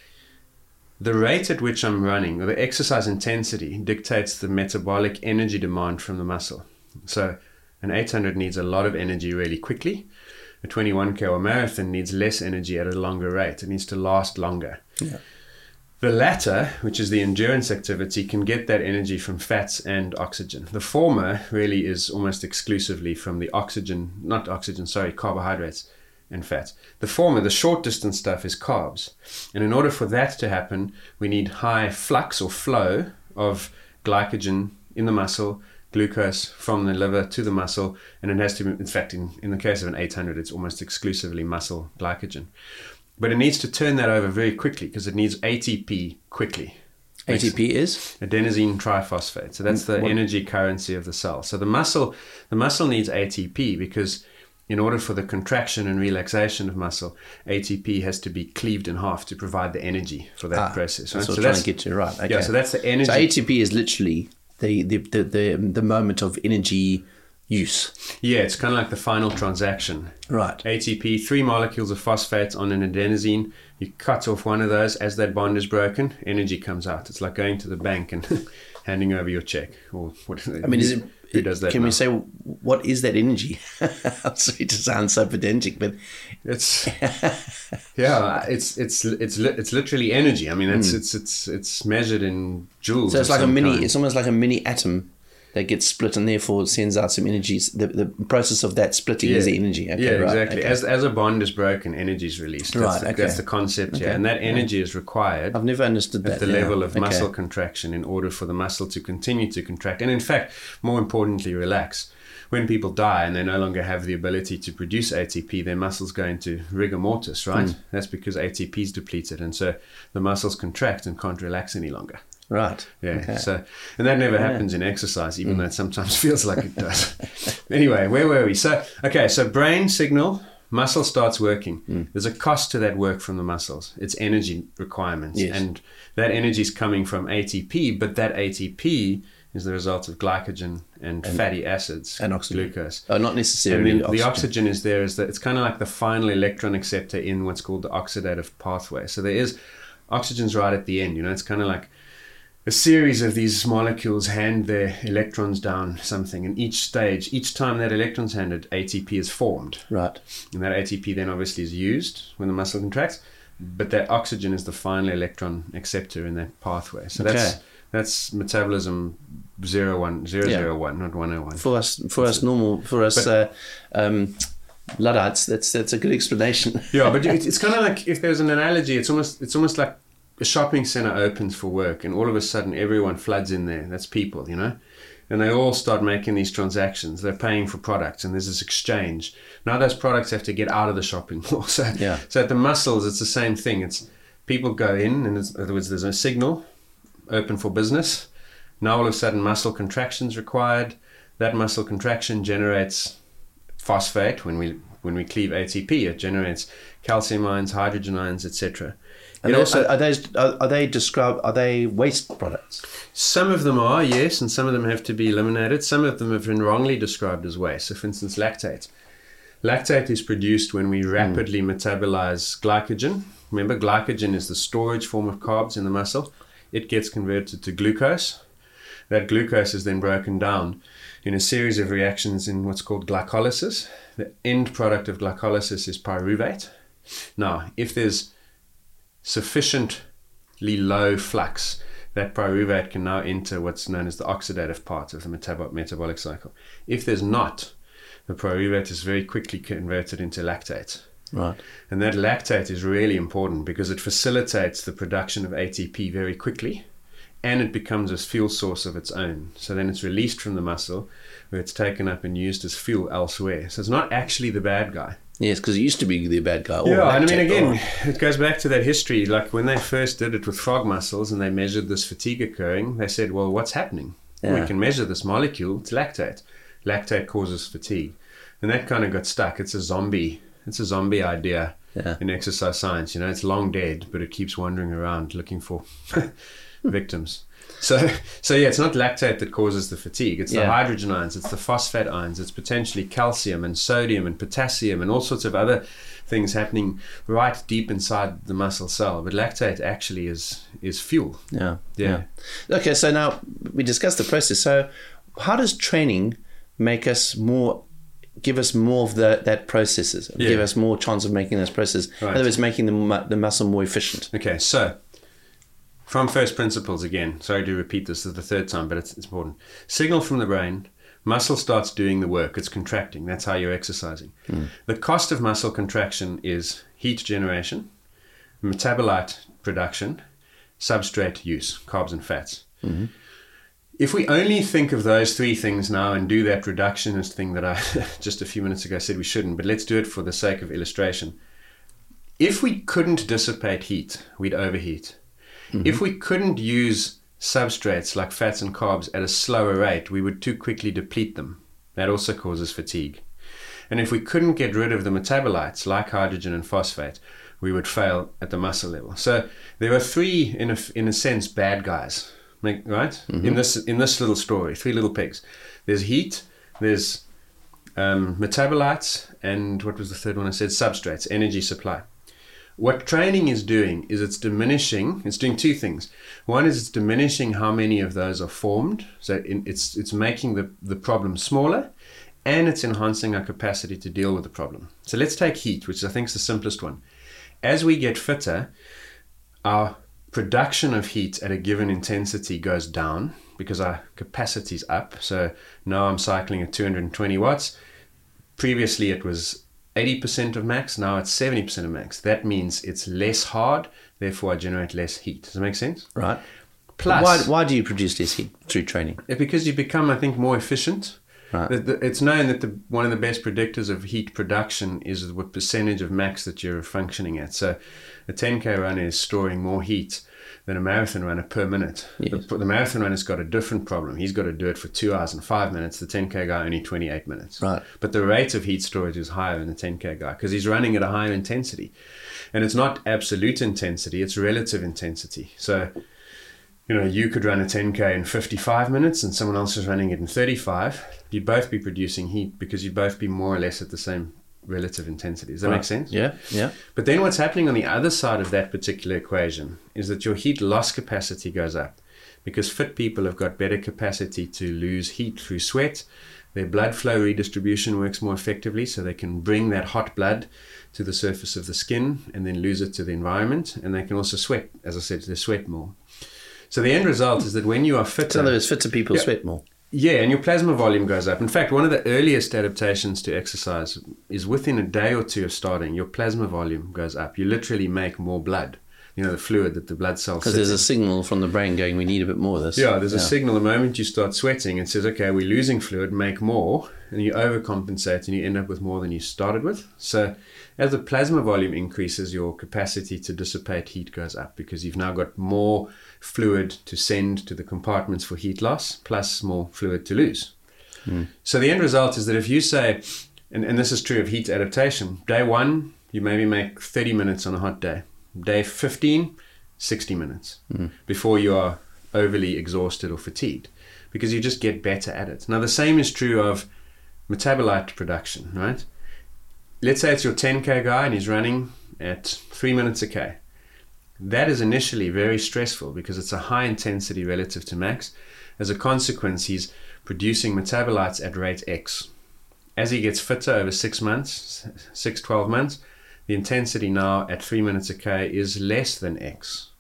The rate at which I'm running, or the exercise intensity, dictates the metabolic energy demand from the muscle. So an eight hundred needs a lot of energy really quickly. A twenty-one K or marathon needs less energy at a longer rate. It needs to last longer. Yeah. The latter, which is the endurance activity, can get that energy from fats and oxygen. The former really is almost exclusively from the oxygen, not oxygen, sorry, carbohydrates and fats. The former, the short distance stuff, is carbs. And in order for that to happen, we need high flux or flow of glycogen in the muscle, glucose from the liver to the muscle, and it has to be, in fact, in, in the case of an eight hundred, it's almost exclusively muscle glycogen. But it needs to turn that over very quickly because it needs A T P quickly. A T P is? Adenosine triphosphate. So that's the what? energy currency of the cell. So the muscle, the muscle needs A T P because in order for the contraction and relaxation of muscle, A T P has to be cleaved in half to provide the energy for that ah, process. Right? That's what so I'm that's, trying to get to, right. Okay. Yeah, so that's the energy. So A T P is literally the, the, the, the, the moment of energy use. Yeah, it's kind of like the final transaction. Right. A T P, three molecules of phosphate on an adenosine. You cut off one of those. As that bond is broken, energy comes out. It's like going to the bank and handing over your check. Or what? I mean, is it, who does that? Can now? we say what is that energy? I'm sorry to sound so pedantic, but it's yeah, it's it's it's it's literally energy. I mean, it's mm. it's it's it's measured in joules. So it's like a mini. Kind. It's almost like a mini atom that gets split and therefore sends out some energy. The, the process of that splitting yeah. is the energy. Okay, yeah, right, exactly. okay. As as a bond is broken, energy is released. That's right, the, okay. That's the concept, okay. yeah. And that energy is required. I've never understood at that. the yeah. level of okay. muscle contraction in order for the muscle to continue to contract. And in fact, more importantly, relax. When people die and they no longer have the ability to produce A T P, their muscles go into rigor mortis, right? Mm. That's because A T P is depleted. And so the muscles contract and can't relax any longer. Right. Yeah. Okay. So, and that never yeah. happens in exercise, even mm. though it sometimes feels like it does. Anyway, where were we? So, okay. So brain signal, muscle starts working. Mm. There's a cost to that work from the muscles. It's energy requirements. Yes. And that energy is coming from A T P, but that A T P is the result of glycogen and, and fatty acids and oxygen. Glucose. Oh, not necessarily and oxygen. The oxygen is there. Is that it's kind of like the final electron acceptor in what's called the oxidative pathway. So there is oxygen's right at the end. You know, it's kind of like a series of these molecules hand their electrons down something, and each stage, each time that electron's handed, A T P is formed. Right. And that A T P then obviously is used when the muscle contracts, but that oxygen is the final electron acceptor in that pathway. So okay. that's that's metabolism zero one zero yeah. zero one, not one oh one. For us, for that's us it. normal, for us but, uh, um, Luddites, that's that's a good explanation. Yeah, but it, it's kind of like, if there's an analogy, it's almost it's almost like a shopping center opens for work and all of a sudden everyone floods in there. That's people, you know, and they all start making these transactions. They're paying for products and there's this exchange. Now those products have to get out of the shopping mall. So, yeah. so at the muscles, it's the same thing. It's people go in, and in other words, there's a signal, open for business. Now all of a sudden muscle contraction's required. That muscle contraction generates phosphate. When we when we cleave A T P, it generates calcium ions, hydrogen ions, et cetera. And also, are those are, are they described? Are they waste products? Some of them are, yes, and some of them have to be eliminated. Some of them have been wrongly described as waste. So, for instance, lactate. Lactate is produced when we rapidly mm. metabolize glycogen. Remember, glycogen is the storage form of carbs in the muscle. It gets converted to glucose. That glucose is then broken down in a series of reactions in what's called glycolysis. The end product of glycolysis is pyruvate. Now, if there's sufficiently low flux, that pyruvate can now enter what's known as the oxidative part of the metab- metabolic cycle. If there's not, the pyruvate is very quickly converted into lactate. Right. And that lactate is really important because it facilitates the production of A T P very quickly, and it becomes a fuel source of its own. So then it's released from the muscle where it's taken up and used as fuel elsewhere. So it's not actually the bad guy. Yes, because it used to be the bad guy. Yeah, and I mean, lactate, again, or- it goes back to that history. Like when they first did it with frog muscles and they measured this fatigue occurring, they said, well, what's happening? Yeah. We can measure this molecule. It's lactate. Lactate causes fatigue. And that kind of got stuck. It's a zombie. It's a zombie idea Yeah. in exercise science. You know, it's long dead, but it keeps wandering around looking for victims. So, so yeah, it's not lactate that causes the fatigue. It's the Yeah. hydrogen ions, it's the phosphate ions, it's potentially calcium and sodium and potassium and all sorts of other things happening right deep inside the muscle cell. But lactate actually is is fuel. Yeah. Yeah. yeah. Okay, so now we discussed the process. So how does training make us more, give us more of the, that processes, Yeah. give us more chance of making those processes? Right. In other words, making the, mu- the muscle more efficient. Okay, so from first principles again, sorry to repeat this the third time, but it's, it's important. Signal from the brain, muscle starts doing the work, it's contracting, that's how you're exercising. Mm. The cost of muscle contraction is heat generation, metabolite production, substrate use, carbs and fats. Mm-hmm. If we only think of those three things now and do that reductionist thing that I just a few minutes ago said we shouldn't, but let's do it for the sake of illustration. If we couldn't dissipate heat, we'd overheat. Mm-hmm. If we couldn't use substrates like fats and carbs at a slower rate, we would too quickly deplete them. That also causes fatigue. And if we couldn't get rid of the metabolites like hydrogen and phosphate, we would fail at the muscle level. So there are three, in a, in a sense, bad guys, right? Mm-hmm. In this in this little story, three little pigs. There's heat, there's um, metabolites, and what was the third one I said? Substrates, energy supply. What training is doing is it's diminishing, it's doing two things. One is it's diminishing how many of those are formed. So it's it's making the, the problem smaller, and it's enhancing our capacity to deal with the problem. So let's take heat, which I think is the simplest one. As we get fitter, our production of heat at a given intensity goes down because our capacity is up. So now I'm cycling at two hundred twenty watts. Previously it was eighty percent of max, now it's seventy percent of max. That means it's less hard, therefore I generate less heat. Does that make sense? Right. Plus, why, why do you produce less heat through training? Because you become, I think, more efficient. Right. The, the, it's known that the, one of the best predictors of heat production is what percentage of max that you're functioning at. So a ten K runner is storing more heat than a marathon runner per minute. Yes. The, the marathon runner's got a different problem. He's got to do it for two hours and five minutes. The ten K guy only twenty-eight minutes. Right. But the rate of heat storage is higher in the ten K guy because he's running at a higher intensity. And it's not absolute intensity, it's relative intensity. So, you know, you could run a ten K in fifty-five minutes and someone else is running it in thirty-five. You'd both be producing heat because you'd both be more or less at the same relative intensity. Does that right. make sense? Yeah, yeah. But then what's happening on the other side of that particular equation is that your heat loss capacity goes up because fit people have got better capacity to lose heat through sweat. Their blood flow redistribution works more effectively, so they can bring that hot blood to the surface of the skin and then lose it to the environment. And they can also sweat, as I said, they sweat more. So the end result is that when you are fitter... So in other words, fitter people yeah, sweat more. Yeah, and your plasma volume goes up. In fact, one of the earliest adaptations to exercise is within a day or two of starting, your plasma volume goes up. You literally make more blood, you know, the fluid that the blood cells Because sit there's in. a signal from the brain going, we need a bit more of this. Yeah, there's yeah. a signal the moment you start sweating. It says, okay, we're losing fluid, make more, and you overcompensate and you end up with more than you started with. So as the plasma volume increases, your capacity to dissipate heat goes up because you've now got more fluid to send to the compartments for heat loss, plus more fluid to lose. Mm. So the end result is that if you say, and, and this is true of heat adaptation, day one, you maybe make thirty minutes on a hot day. Day fifteen, sixty minutes mm. before you are overly exhausted or fatigued because you just get better at it. Now, the same is true of metabolite production, right? Let's say it's your ten K guy and he's running at three minutes a K. That is initially very stressful because it's a high intensity relative to max. As a consequence, he's producing metabolites at rate X. As he gets fitter over six months, six, twelve months, the intensity now at three minutes a K is less than X.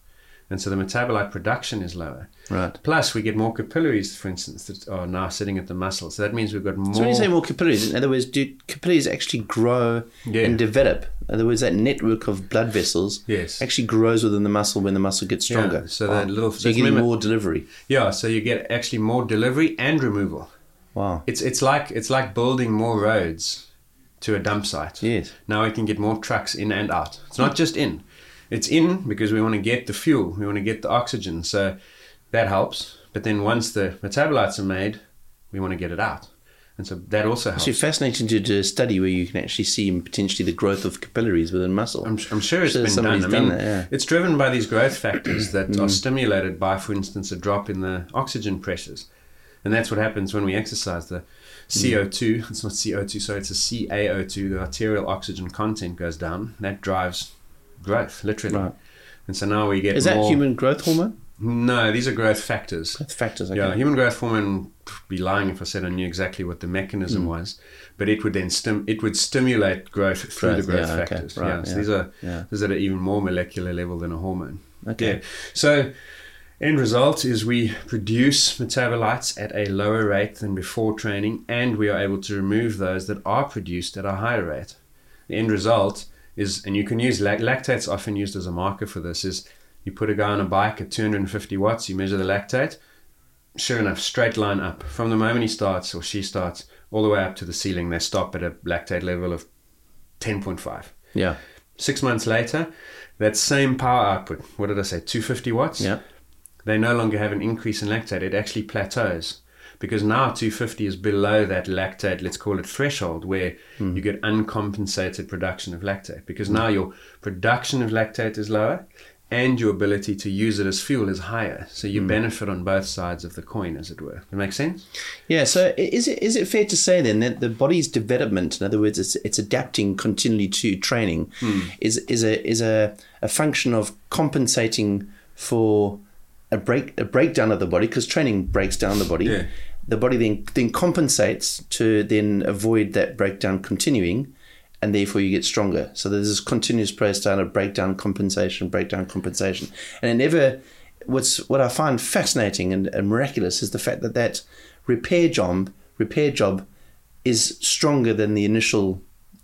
And so the metabolite production is lower. Right. Plus, we get more capillaries, for instance, that are now sitting at the muscle. So that means we've got more... So when you say more capillaries, in other words, do capillaries actually grow Yeah. and develop? In other words, that network of blood vessels Yes. actually grows within the muscle when the muscle gets stronger. Yeah, so that little- so you're so getting remember- more delivery. Yeah, so you get actually more delivery and removal. Wow. It's it's like it's like building more roads to a dump site. Yes. Now we can get more trucks in and out. It's not just in. It's in because we want to get the fuel. We want to get the oxygen. So that helps. But then once the metabolites are made, we want to get it out. And so that also helps. It's fascinating to do a study where you can actually see potentially the growth of capillaries within muscle. I'm, I'm sure it's So been somebody's done. I mean, done that, yeah. it's driven by these growth factors that are stimulated by, for instance, a drop in the oxygen pressures. And that's what happens when we exercise. The C O two, it's not C O two, sorry, it's a C A O two, the arterial oxygen content goes down. That drives growth, literally. Right. And so now we get Is that more... human growth hormone? No, these are growth factors. Growth factors, okay. Yeah, human growth hormone, I'd be lying if I said I knew exactly what the mechanism was, but it would then stim- it would stimulate growth through Growth, the growth yeah, okay, factors. right, yeah, so yeah, these are yeah. these are at an even more molecular level than a hormone. Okay. Yeah. So end result is we produce metabolites at a lower rate than before training, and we are able to remove those that are produced at a higher rate. The end result is, and you can use lac- lactate's often used as a marker for this, is you put a guy on a bike at two hundred fifty watts, you measure the lactate, sure enough, straight line up. From the moment he starts or she starts, all the way up to the ceiling, they stop at a lactate level of ten point five. Yeah. Six months later, that same power output, what did I say, two hundred fifty watts? Yeah. They no longer have an increase in lactate. It actually plateaus. Because now two hundred fifty is below that lactate, let's call it threshold, where Mm. you get uncompensated production of lactate. Because now your production of lactate is lower and your ability to use it as fuel is higher. So you Mm. benefit on both sides of the coin, as it were. Does that make sense? Yeah, so i- is it is it fair to say then that the body's development, in other words, it's it's adapting continually to training, is is a is a, a function of compensating for a break a breakdown of the body, because training breaks down the body. Yeah. The body then then compensates to then avoid that breakdown continuing, and therefore you get stronger. So there's this continuous process of breakdown, compensation, breakdown, compensation, and it never. What's what I find fascinating and, and miraculous is the fact that that repair job repair job is stronger than the initial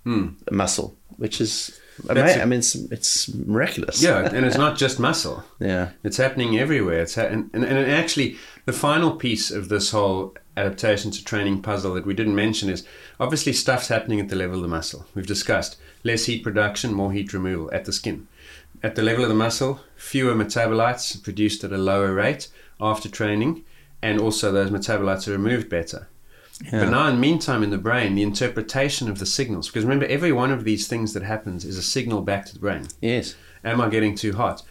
muscle, which is That's ama- a- I mean it's, it's miraculous. Yeah, and it's not just muscle. yeah, It's happening everywhere. It's ha- and, and, and actually, the final piece of this whole adaptation to training puzzle that we didn't mention is obviously stuff's happening at the level of the muscle. We've discussed less heat production, more heat removal at the skin. At the level of the muscle, fewer metabolites produced at a lower rate after training, and also those metabolites are removed better. Yeah. But now, in the meantime, in the brain, the interpretation of the signals, because remember, every one of these things that happens is a signal back to the brain. yes, Am I getting too hot?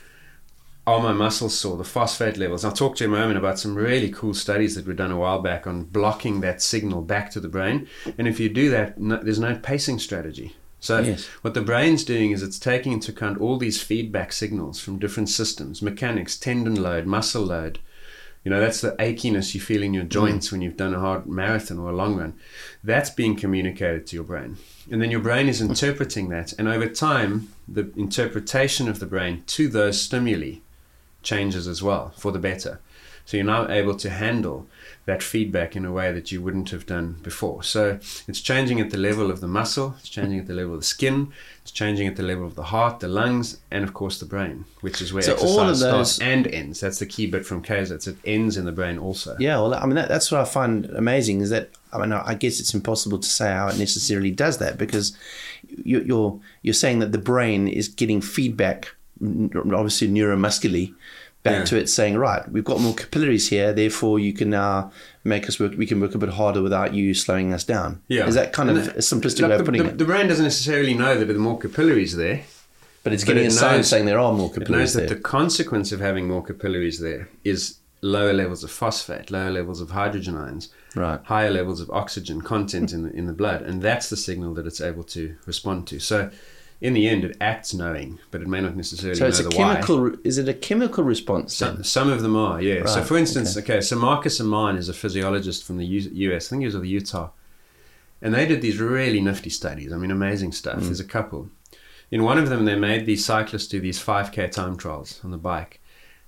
Are my muscles sore? The phosphate levels. I'll talk to you in a moment about some really cool studies that were done a while back on blocking that signal back to the brain. And if you do that, no, there's no pacing strategy. So Yes. what the brain's doing is it's taking into account all these feedback signals from different systems, mechanics, tendon load, muscle load. You know, that's the achiness you feel in your joints when you've done a hard marathon or a long run. That's being communicated to your brain. And then your brain is interpreting that. And over time, the interpretation of the brain to those stimuli changes as well for the better. So you're now able to handle that feedback in a way that you wouldn't have done before. So it's changing at the level of the muscle, it's changing at the level of the skin, it's changing at the level of the heart, the lungs, and of course the brain, which is where So exercise all of starts those- and ends. That's the key bit from Kaiser. It ends in the brain also. yeah. Well, I mean that, that's what I find amazing is that I mean I guess it's impossible to say how it necessarily does that, because you, you're you're saying that the brain is getting feedback, n- obviously neuromuscularly, back Yeah. to it saying, right, we've got more capillaries here, therefore you can now make us work, we can work a bit harder without you slowing us down. Yeah. Is that kind And of the- a simplistic Look, way of the, putting the, it? the brain doesn't necessarily know that there are more capillaries there. But it's but getting it a sign knows- saying there are more It capillaries knows that there. the consequence of having more capillaries there is lower levels of phosphate, lower levels of hydrogen ions, Right. higher levels of oxygen content in the, in the blood. And that's the signal that it's able to respond to. So in the end, it acts knowing, but it may not necessarily So know it's a the chemical, why. is it a chemical response Some, then? some of them are, yeah. so Right, for instance, okay. so Marcus Amann is a physiologist from the U- US. I think he was of Utah. And they did these really nifty studies. I mean, amazing stuff. There's a couple. In one of them, they made these cyclists do these five K time trials on the bike.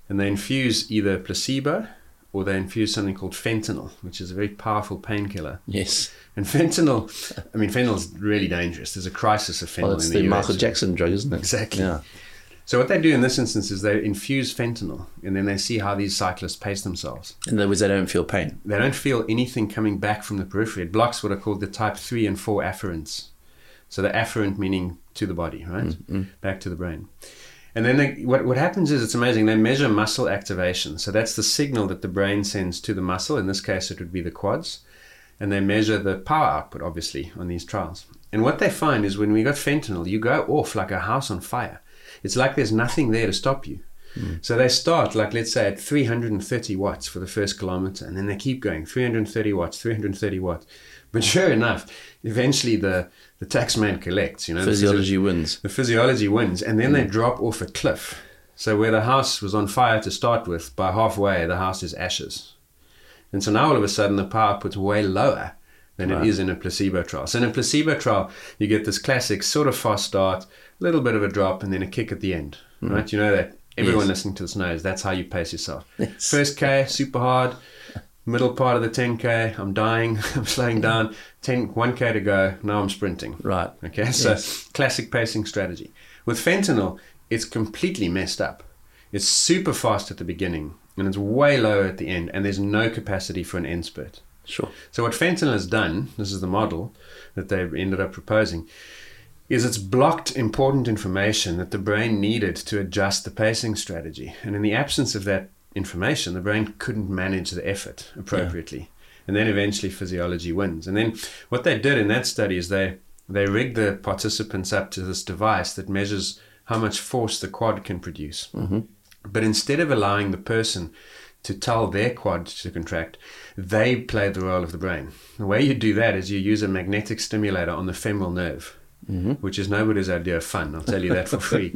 and they infuse either placebo or they infuse something called fentanyl, which is a very powerful painkiller. Yes. And fentanyl, I mean, fentanyl is really dangerous. There's a crisis of fentanyl Well, it's in the, the U S. Michael Jackson drug, isn't it? Exactly. Yeah. So what they do in this instance is they infuse fentanyl, and then they see how these cyclists pace themselves. In other words, they don't feel pain. They don't feel anything coming back from the periphery. It blocks what are called the type three and four afferents. So the afferent meaning to the body, right? Mm-hmm. Back to the brain. And then they, what, what happens is, it's amazing, they measure muscle activation. So that's the signal that the brain sends to the muscle. In this case, it would be the quads. And they measure the power output, obviously, on these trials. And what they find is when we got fentanyl, you go off like a house on fire. It's like there's nothing there to stop you. Mm. So they start, like, let's say, at three hundred thirty watts for the first kilometer, and then they keep going, three hundred thirty watts, three hundred thirty watts. But sure enough, eventually the, the tax man collects. You know, Physiology the, wins. The physiology wins, and then mm. they drop off a cliff. So where the house was on fire to start with, by halfway, the house is ashes. And so now all of a sudden the power output's way lower than right. it is in a placebo trial. So in a placebo trial, you get this classic sort of fast start, a little bit of a drop, and then a kick at the end. Mm. Right? You know that. Everyone yes. listening to this knows that's how you pace yourself. Yes. First K, super hard. Middle part of the ten K, I'm dying, I'm slowing down. ten, one K to go, now I'm sprinting. Right. Okay, yes. so classic pacing strategy. With fentanyl, it's completely messed up. It's super fast at the beginning, and it's way lower at the end, and there's no capacity for an end spurt. Sure. So what fentanyl has done, this is the model that they've ended up proposing, is it's blocked important information that the brain needed to adjust the pacing strategy. And in the absence of that information, the brain couldn't manage the effort appropriately. Yeah. And then eventually physiology wins. And then what they did in that study is they, they rigged the participants up to this device that measures how much force the quad can produce. Mm-hmm. But instead of allowing the person to tell their quad to contract, they played the role of the brain. The way you do that is you use a magnetic stimulator on the femoral nerve. Mm-hmm. Which is nobody's idea of fun, I'll tell you that for free.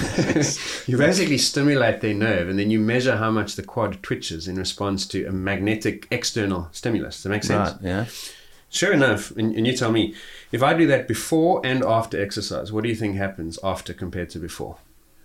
You basically stimulate their nerve, and then you measure how much the quad twitches in response to a magnetic external stimulus. Does that make sense? Right, yeah. Sure enough, and, and you tell me, if I do that before and after exercise, what do you think happens after compared to before?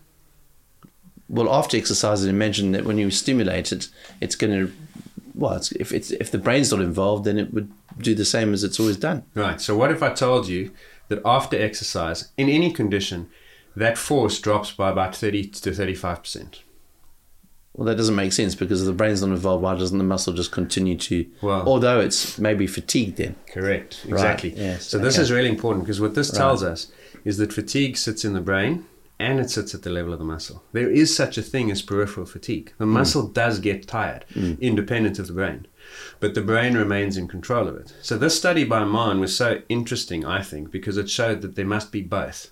Well, after exercise, I imagine that when you stimulate it, it's going to, well, it's, if it's if the brain's not involved, then it would do the same as it's always done. Right. So what if I told you that after exercise, in any condition, that force drops by about thirty to thirty-five percent? Well, that doesn't make sense, because if the brain's not involved, why doesn't the muscle just continue to, well, although it's maybe fatigued then? Correct. Exactly. Right. Yes. So this okay. is really important, because what this right. tells us is that fatigue sits in the brain and it sits at the level of the muscle. There is such a thing as peripheral fatigue. The mm. muscle does get tired, mm. independent of the brain. But the brain remains in control of it. So this study by Mann was so interesting, I think, because it showed that there must be both.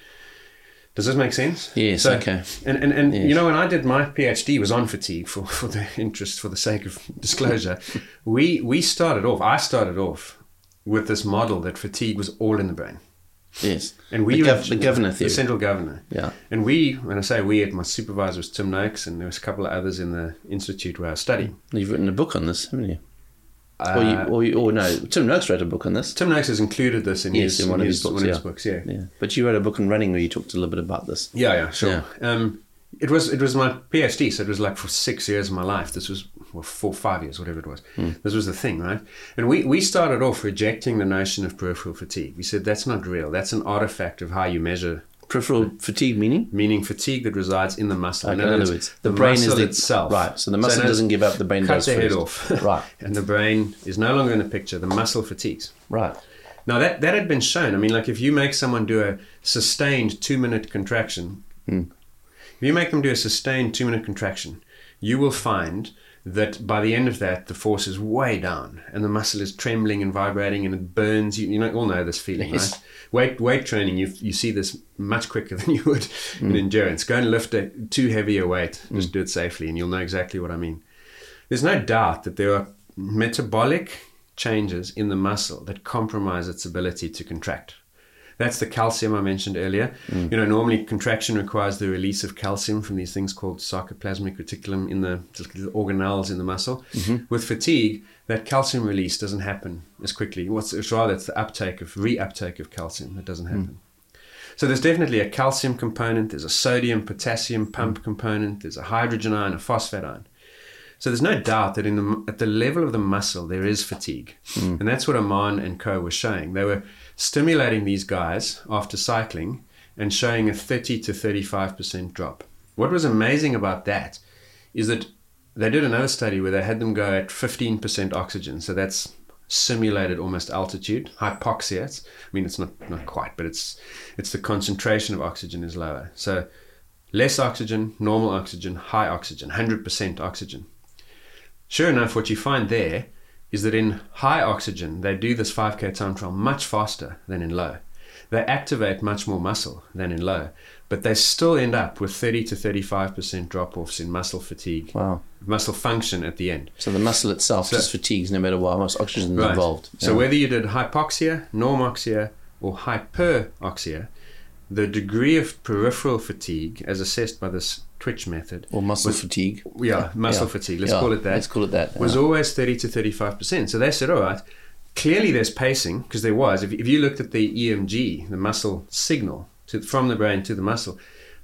Does this make sense? Yes, so, okay. And, and, and yes. you know, when I did my PhD, was on fatigue, for, for the interest, for the sake of disclosure. we we started off, I started off with this model that fatigue was all in the brain. Yes. And we the, gov- the governor theory. The central governor. Yeah. And we, when I say we, my supervisor was Tim Noakes, and there was a couple of others in the institute where I was studying. You've written a book on this, haven't you? Uh, or, you, or, you, or no, Tim Noakes wrote a book on this. Tim Noakes has included this in, yes, his, in one, in of, his, his books, one of yeah. his books. Yeah. yeah. But you wrote a book on running where you talked a little bit about this. Yeah, yeah, sure. Yeah. Um, it was it was my PhD, so it was like for six years of my life. This was, well, four, five years, whatever it was. Mm. This was the thing, right? And we, we started off rejecting the notion of peripheral fatigue. We said that's not real. That's an artifact of how you measure. Peripheral fatigue meaning? Meaning fatigue that resides in the muscle. Okay, in other words, words, the, the brain is the, itself. Right, so the muscle so doesn't give up, the brain cuts does the head first. off. Right. And the brain is no longer in the picture. The muscle fatigues. Right. Now, that, that had been shown. I mean, like if you make someone do a sustained two-minute contraction, mm. if you make them do a sustained two-minute contraction, you will find that by the end of that, the force is way down and the muscle is trembling and vibrating and it burns. You, you know, all know this feeling, yes. right? Weight weight training, you you see this much quicker than you would mm. in endurance. Go and lift a too heavy a weight. Just mm. do it safely and you'll know exactly what I mean. There's no doubt that there are metabolic changes in the muscle that compromise its ability to contract. That's the calcium I mentioned earlier. Mm. You know, normally contraction requires the release of calcium from these things called sarcoplasmic reticulum in the, the organelles in the muscle. Mm-hmm. With fatigue, that calcium release doesn't happen as quickly. What's it's rather it's the uptake of reuptake of calcium that doesn't happen. Mm. So there's definitely a calcium component, there's a sodium, potassium pump mm. component, there's a hydrogen ion, a phosphate ion. So there's no doubt that in the, at the level of the muscle, there is fatigue. Mm. And that's what Aman and co were showing. They were stimulating these guys after cycling and showing a thirty to thirty-five percent drop. What was amazing about that is that they did another study where they had them go at fifteen percent oxygen. So that's simulated almost altitude, hypoxia. It's, I mean, it's not, not quite, but it's it's the concentration of oxygen is lower. So less oxygen, normal oxygen, high oxygen, one hundred percent oxygen. Sure enough, what you find there is that in high oxygen, they do this five K time trial much faster than in low. They activate much more muscle than in low, but they still end up with thirty to thirty-five percent drop-offs in muscle fatigue, wow. muscle function at the end. So the muscle itself so, just fatigues no matter what much oxygen is right. involved. So yeah. whether you did hypoxia, normoxia, or hyperoxia, the degree of peripheral fatigue, as assessed by this twitch method, or muscle was, fatigue, yeah, muscle yeah. fatigue. Let's yeah. call it that. Let's call it that. Yeah. Was always thirty to thirty-five percent. So they said, all right. Clearly there's pacing, because there was. If, if you looked at the E M G, the muscle signal to, from the brain to the muscle,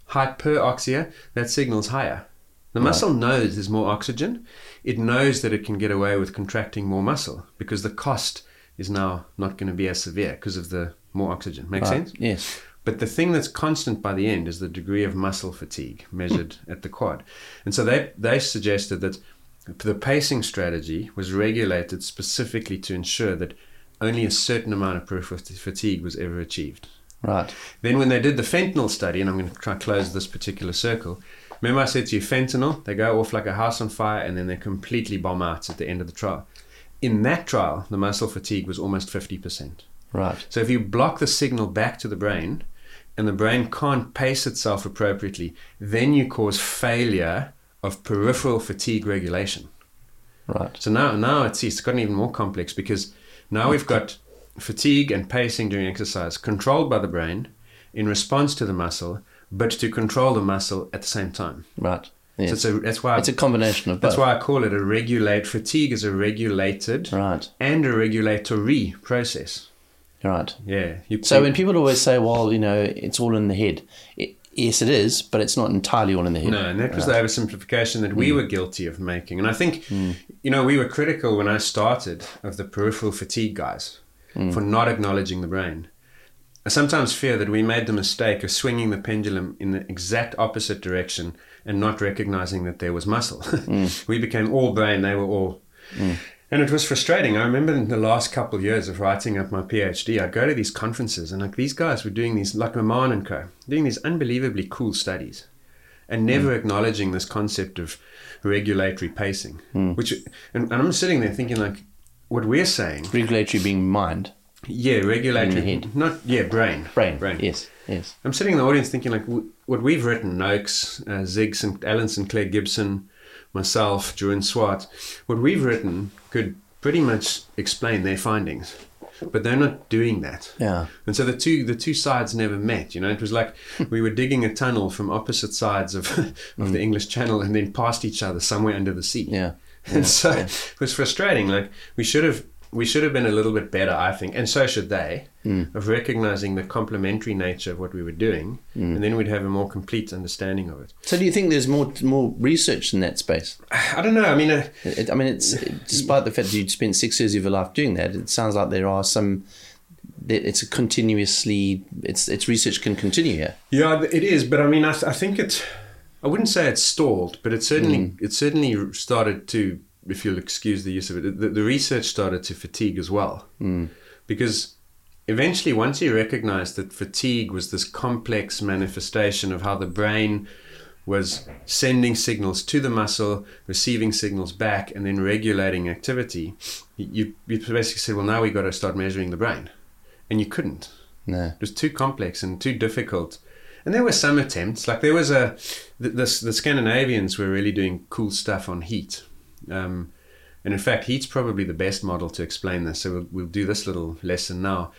hyperoxia, that signal's higher. The right. muscle knows there's more oxygen. It knows that it can get away with contracting more muscle because the cost is now not going to be as severe because of the more oxygen. Make right. sense? Yes. But the thing that's constant by the end is the degree of muscle fatigue measured at the quad. And so they they suggested that the pacing strategy was regulated specifically to ensure that only a certain amount of peripheral fatigue was ever achieved. Right. Then when they did the fentanyl study, and I'm going to try to close this particular circle, remember I said to you, fentanyl, they go off like a house on fire and then they completely bomb out at the end of the trial. In that trial, the muscle fatigue was almost fifty percent. Right. So if you block the signal back to the brain and the brain can't pace itself appropriately, then you cause failure of peripheral fatigue regulation. Right. So now, now it's, it's gotten even more complex because now we've got fatigue and pacing during exercise controlled by the brain in response to the muscle, but to control the muscle at the same time. Right. Yes. So it's a, that's why it's a combination of both. That's why I call it a regulate. Fatigue is a regulated right. and a regulatory process. Right. Yeah. You, so when people always say, well, you know, it's all in the head. It, yes, it is, but it's not entirely all in the head. No, and that was right. the oversimplification that we mm. were guilty of making. And I think, mm. you know, we were critical when I started of the peripheral fatigue guys mm. for not acknowledging the brain. I sometimes fear that we made the mistake of swinging the pendulum in the exact opposite direction and not recognizing that there was muscle. Mm. We became all brain, they were all... Mm. And it was frustrating. I remember in the last couple of years of writing up my PhD, I'd go to these conferences and like these guys were doing these, like Aman and co, doing these unbelievably cool studies and never mm. acknowledging this concept of regulatory pacing. Mm. Which, and, and I'm sitting there thinking like, what we're saying... Regulatory being mind. Yeah, regulatory. In the head. Not, yeah, brain. Brain, brain. yes, yes. I'm sitting in the audience thinking like, w- what we've written, Noakes, uh, Ziggs, and Alan Sinclair Gibson, myself, Jordan Swart, what we've written could pretty much explain their findings, but they're not doing that. Yeah. And so the two the two sides never met. You know, it was like we were digging a tunnel from opposite sides of of mm. the English Channel and then past each other somewhere under the sea. Yeah. And yeah. so yeah. it was frustrating. Like we should have we should have been a little bit better, I think, and so should they, mm. of recognizing the complementary nature of what we were doing, mm. and then we'd have a more complete understanding of it. So do you think there's more more research in that space? I don't know. I mean, uh, it, I mean, it's despite the fact that you'd spent six years of your life doing that, it sounds like there are some. It's a continuously. It's it's research can continue here. Yeah, it is. But I mean, I, I think it. I wouldn't say it's stalled, but it certainly mm. it certainly started to. If you'll excuse the use of it, the, the research started to fatigue as well. Mm. Because eventually, once you recognize that fatigue was this complex manifestation of how the brain was sending signals to the muscle, receiving signals back, and then regulating activity, you, you basically said, well, now we've got to start measuring the brain. And you couldn't. No. It was too complex and too difficult. And there were some attempts. Like there was a... The, the, the Scandinavians were really doing cool stuff on heat. Um, and in fact, heat's probably the best model to explain this. So we'll, we'll do this little lesson now.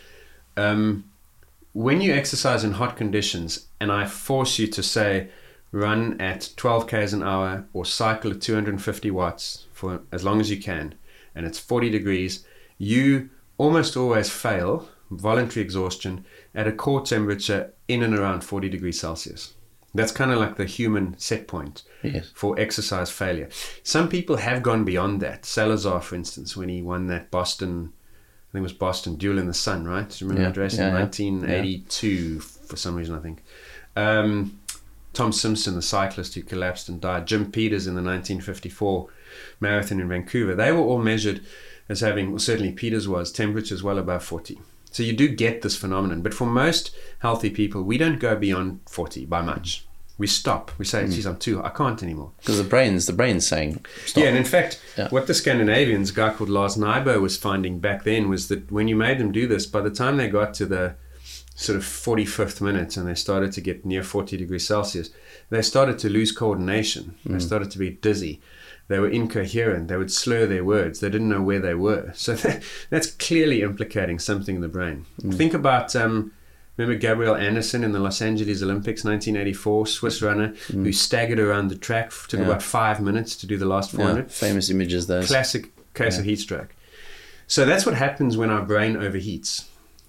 Um, when you exercise in hot conditions, and I force you to say, run at twelve kays an hour or cycle at two hundred fifty watts for as long as you can, and it's forty degrees, you almost always fail voluntary exhaustion at a core temperature in and around forty degrees Celsius. That's kind of like the human set point Yes. for exercise failure. Some people have gone beyond that. Salazar, for instance, when he won that Boston, I think it was Boston Duel in the Sun, right? Do you remember Yeah, that race yeah, in yeah. nineteen eighty-two for some reason, I think. Um, Tom Simpson, the cyclist who collapsed and died. Jim Peters in the nineteen fifty-four marathon in Vancouver. They were all measured as having, well, certainly Peters was, temperatures well above forty. So you do get this phenomenon. But for most healthy people, we don't go beyond forty by much. We stop. We say, geez, I'm too, I can't anymore. Because the brain's the brain's saying stop. Yeah, and in fact, Yeah. what the Scandinavians, a guy called Lars Nybo, was finding back then was that when you made them do this, by the time they got to the sort of forty-fifth minute and they started to get near forty degrees Celsius, they started to lose coordination. They started to be dizzy. They were incoherent. They would slur their words. They didn't know where they were. So that, that's clearly implicating something in the brain. Think about, um, remember Gabriel Anderson in the Los Angeles Olympics, nineteen eighty-four, Swiss runner who staggered around the track, took Yeah. about five minutes to do the last four Yeah, hundred. famous images those. Classic case of heat stroke. So that's what happens when our brain overheats.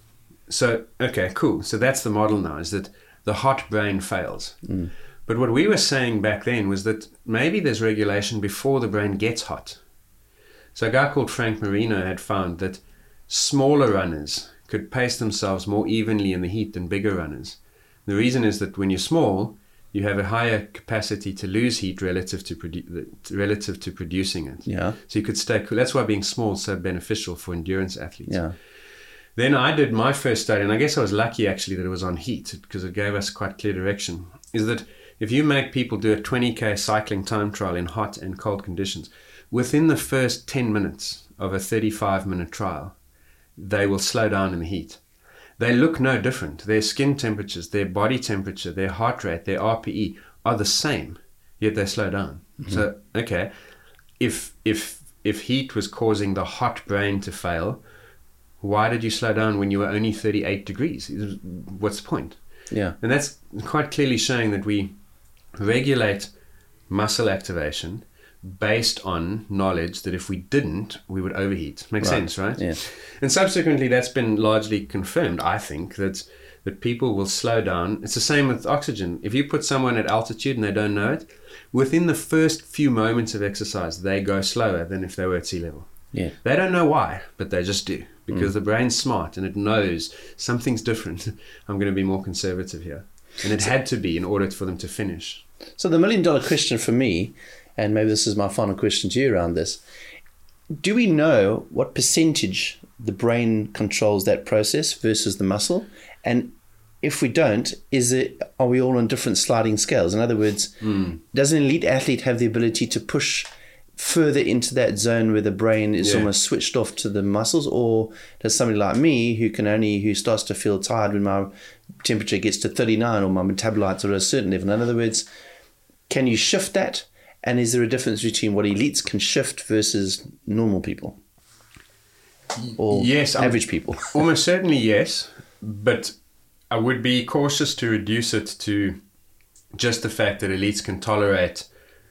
So, okay, cool. So that's the model now, is that the hot brain fails. Mm. But what we were saying back then was that maybe there's regulation before the brain gets hot. So a guy called Frank Marino had found that smaller runners could pace themselves more evenly in the heat than bigger runners. The reason is that when you're small, you have a higher capacity to lose heat relative to produ- relative to producing it. Yeah. So you could stay cool. That's why being small is so beneficial for endurance athletes. Yeah. Then I did my first study, and I guess I was lucky actually that it was on heat because it gave us quite clear direction, is that if you make people do a twenty K cycling time trial in hot and cold conditions, within the first ten minutes of a thirty-five minute trial, they will slow down in the heat. They look no different. Their skin temperatures, their body temperature, their heart rate, their R P E are the same, yet they slow down. Mm-hmm. So, okay, if if if heat was causing the hot brain to fail, why did you slow down when you were only thirty-eight degrees? What's the point? Yeah. And that's quite clearly showing that we regulate muscle activation based on knowledge that if we didn't, we would overheat. Makes Right. sense, right? Yeah. And subsequently, that's been largely confirmed, I think, that that people will slow down. It's the same with oxygen. If you put someone at altitude and they don't know it, within the first few moments of exercise, they go slower than if they were at sea level. Yeah. They don't know why, but they just do. Because mm. the brain's smart and it knows something's different. I'm going to be more conservative here. And it had to be in order for them to finish. So the million dollar question for me, and maybe this is my final question to you around this, do we know what percentage the brain controls that process versus the muscle? And if we don't, is it, are we all on different sliding scales? In other words, mm. does an elite athlete have the ability to push further into that zone where the brain is yeah. almost switched off to the muscles, or does somebody like me who can only who starts to feel tired when my temperature gets to thirty-nine or my metabolites are at a certain level? In other words, can you shift that? And is there a difference between what elites can shift versus normal people or yes, average I'm, people? Almost certainly yes, but I would be cautious to reduce it to just the fact that elites can tolerate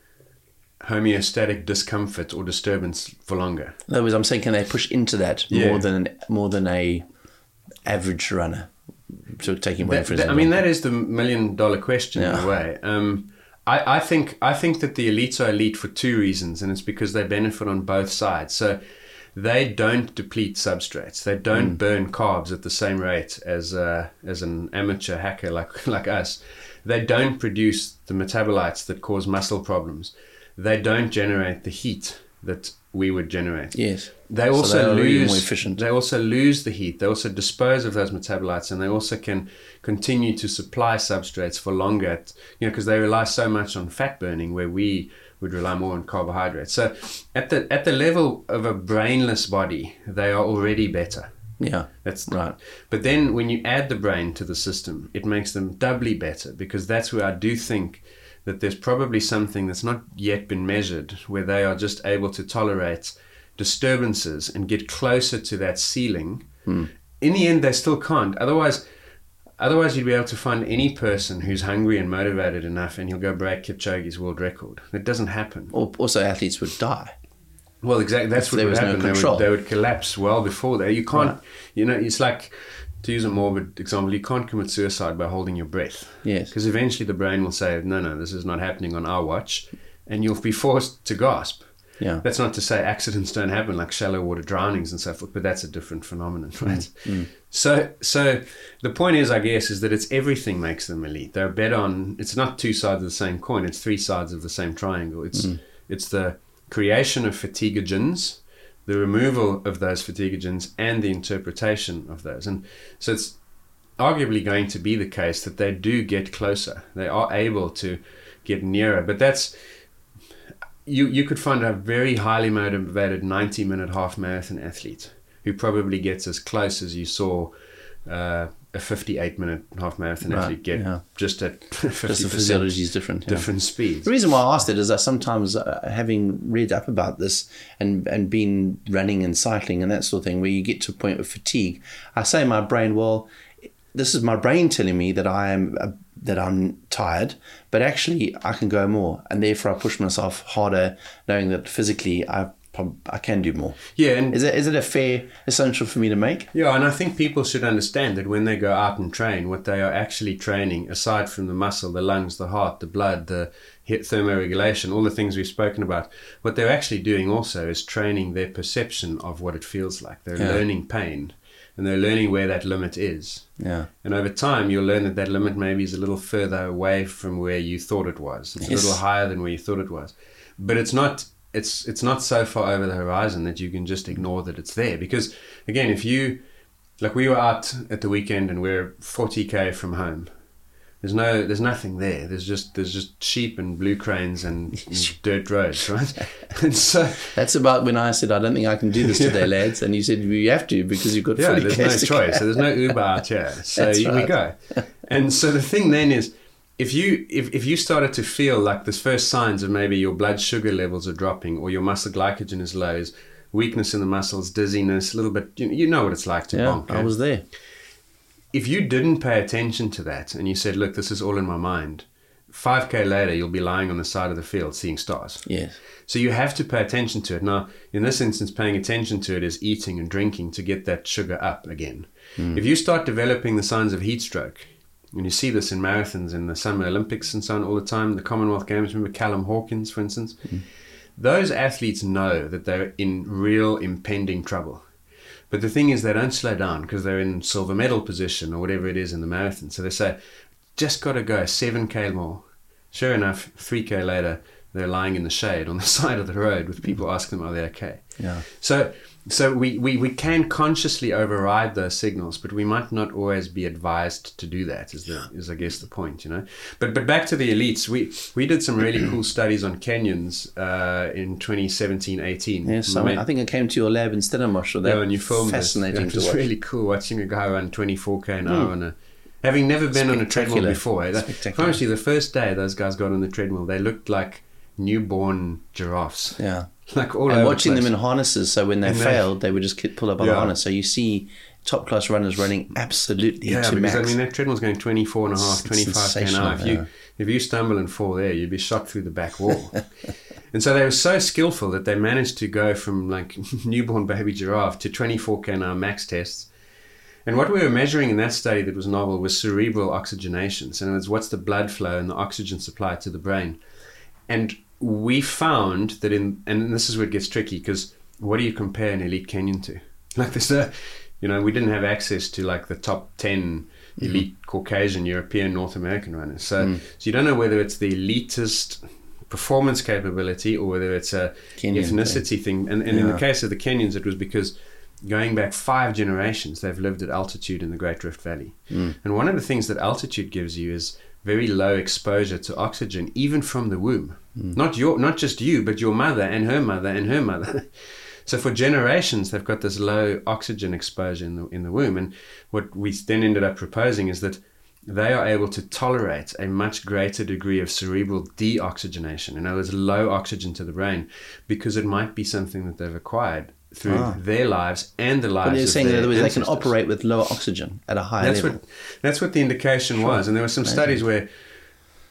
homeostatic discomfort or disturbance for longer. In other words, I'm saying, can they push into that yeah. more than more than a average runner? So taking away that, for that, I mean, that is the million dollar question yeah. in a way. Um, I, I think I think that the elites are elite for two reasons, and it's because they benefit on both sides. So they don't deplete substrates. They don't mm. burn carbs at the same rate as uh, as an amateur hacker like like us. They don't produce the metabolites that cause muscle problems. They don't generate the heat that we would generate. Yes. They also so lose more efficient. They also lose the heat. They also dispose of those metabolites, and they also can continue to supply substrates for longer. At, you know, because they rely so much on fat burning, where we would rely more on carbohydrates. So, at the at the level of a brainless body, they are already better. Yeah, that's right. But then when you add the brain to the system, it makes them doubly better, because that's where I do think that there's probably something that's not yet been measured, where they are just able to tolerate disturbances and get closer to that ceiling. Hmm. In the end, they still can't. Otherwise, otherwise you'd be able to find any person who's hungry and motivated enough, and he'll go break Kipchoge's world record. It doesn't happen. Or also, athletes would die. Well, exactly. That's if what there would was happen. no they, control. would, they would collapse well before that. You can't, Right. you know, it's like, to use a morbid example, you can't commit suicide by holding your breath. Yes. Because eventually the brain will say, no, no, this is not happening on our watch. And you'll be forced to gasp. Yeah. That's not to say accidents don't happen, like shallow water drownings and so forth, but that's a different phenomenon, right? Mm. So, so the point is, I guess, is that it's everything makes them elite. They're better on. It's not two sides of the same coin. It's three sides of the same triangle. It's Mm. it's the creation of fatiguogens, the removal of those fatiguogens, and the interpretation of those. And so it's arguably going to be the case that they do get closer. They are able to get nearer. But that's you. You could find a very highly motivated ninety-minute half marathon athlete who probably gets as close as you saw uh, a fifty-eight minute half marathon Right, athlete get, yeah. just at fifty Just the percent physiology is different. Yeah. different speeds. The reason why I asked it is that sometimes, uh, having read up about this and, and been running and cycling and that sort of thing, where you get to a point of fatigue, I say in my brain, well, this is my brain telling me that I am uh, that I'm tired, but actually I can go more, and therefore I push myself harder, knowing that physically I I can do more. Yeah, and Is it is it a fair assumption for me to make? Yeah, and I think people should understand that when they go out and train, what they are actually training, aside from the muscle, the lungs, the heart, the blood, the thermoregulation, all the things we've spoken about, what they're actually doing also is training their perception of what it feels like. They're Yeah. learning pain, and they're learning where that limit is. Yeah. And over time, you'll learn that that limit maybe is a little further away from where you thought it was. It's Yes. a little higher than where you thought it was. But it's not it's it's not so far over the horizon that you can just ignore that it's there. Because, again, if you... Like, we were out at the weekend and we're forty K from home. There's no, there's nothing there. There's just there's just sheep and blue cranes and, and dirt roads, right? And so... That's about when I said, I don't think I can do this today, lads. And you said, well, you have to because you've got Yeah, forty there's Ks no to choice. go. So there's no Uber out here. So That's you, we right. go. And so the thing then is, if you if, if you started to feel like the first signs of maybe your blood sugar levels are dropping or your muscle glycogen is low, is weakness in the muscles, dizziness, a little bit, you, you know what it's like to Yeah, bonk. I eh? was there. If you didn't pay attention to that and you said, look, this is all in my mind, five K later, you'll be lying on the side of the field seeing stars. Yes. So you have to pay attention to it. Now, in this instance, paying attention to it is eating and drinking to get that sugar up again. Mm. If you start developing the signs of heat stroke, and you see this in marathons, in the Summer Olympics and so on all the time, the Commonwealth Games, remember Callum Hawkins, for instance? Mm. Those athletes know that they're in real impending trouble. But the thing is, they don't slow down because they're in silver medal position or whatever it is in the marathon. So they say, just got to go seven K more. Sure enough, three K later, they're lying in the shade on the side of the road with people asking them, are they okay? Yeah. So so we, we, we can consciously override those signals, but we might not always be advised to do that, is, the, is I guess the point, you know. But but back to the elites, we, we did some really cool studies on Kenyans uh, in twenty seventeen eighteen. Yes, I, mean, I think I came to your lab in Stellenbosch. That Yeah, and you filmed fascinating it. to It was watch. really cool watching a guy run twenty-four K an hour on a... Having never been on a treadmill Spectacular. before. eh? Spectacular. Honestly, the first day those guys got on the treadmill, they looked like newborn giraffes. Yeah. Like all And over watching the them place. in harnesses, so when they And they- failed, they would just get pulled up by Yeah. the harness. So you see top class runners running absolutely Yeah, to because max. I mean that treadmill's going twenty-four and a half, It's- it's twenty-five K an hour. If sensational, yeah. you if you stumble and fall there, you'd be shot through the back wall. And so they were so skillful that they managed to go from like newborn baby giraffe to twenty-four K an hour max tests. And what we were measuring in that study that was novel was cerebral oxygenation. So in other words, what's the blood flow and the oxygen supply to the brain? And we found that in, and this is where it gets tricky, because what do you compare an elite Kenyan to? Like there's a, you know, we didn't have access to like the top ten elite mm-hmm. Caucasian, European, North American runners. So, mm. so you don't know whether it's the elitist performance capability or whether it's a Kenyan ethnicity thing. And, and yeah. in the case of the Kenyans, it was because going back five generations, they've lived at altitude in the Great Rift Valley. Mm. And one of the things that altitude gives you is very low exposure to oxygen, even from the womb. Mm. Not your, not just you, but your mother and her mother and her mother. So for generations, they've got this low oxygen exposure in the in the womb. And what we then ended up proposing is that they are able to tolerate a much greater degree of cerebral deoxygenation. In other words, low oxygen to the brain, because it might be something that they've acquired through ah. their lives and the lives but they're of saying their in other words ancestors. They can operate with lower oxygen at a higher that's level. What, that's what the indication sure. was. And there were some Amazing. studies where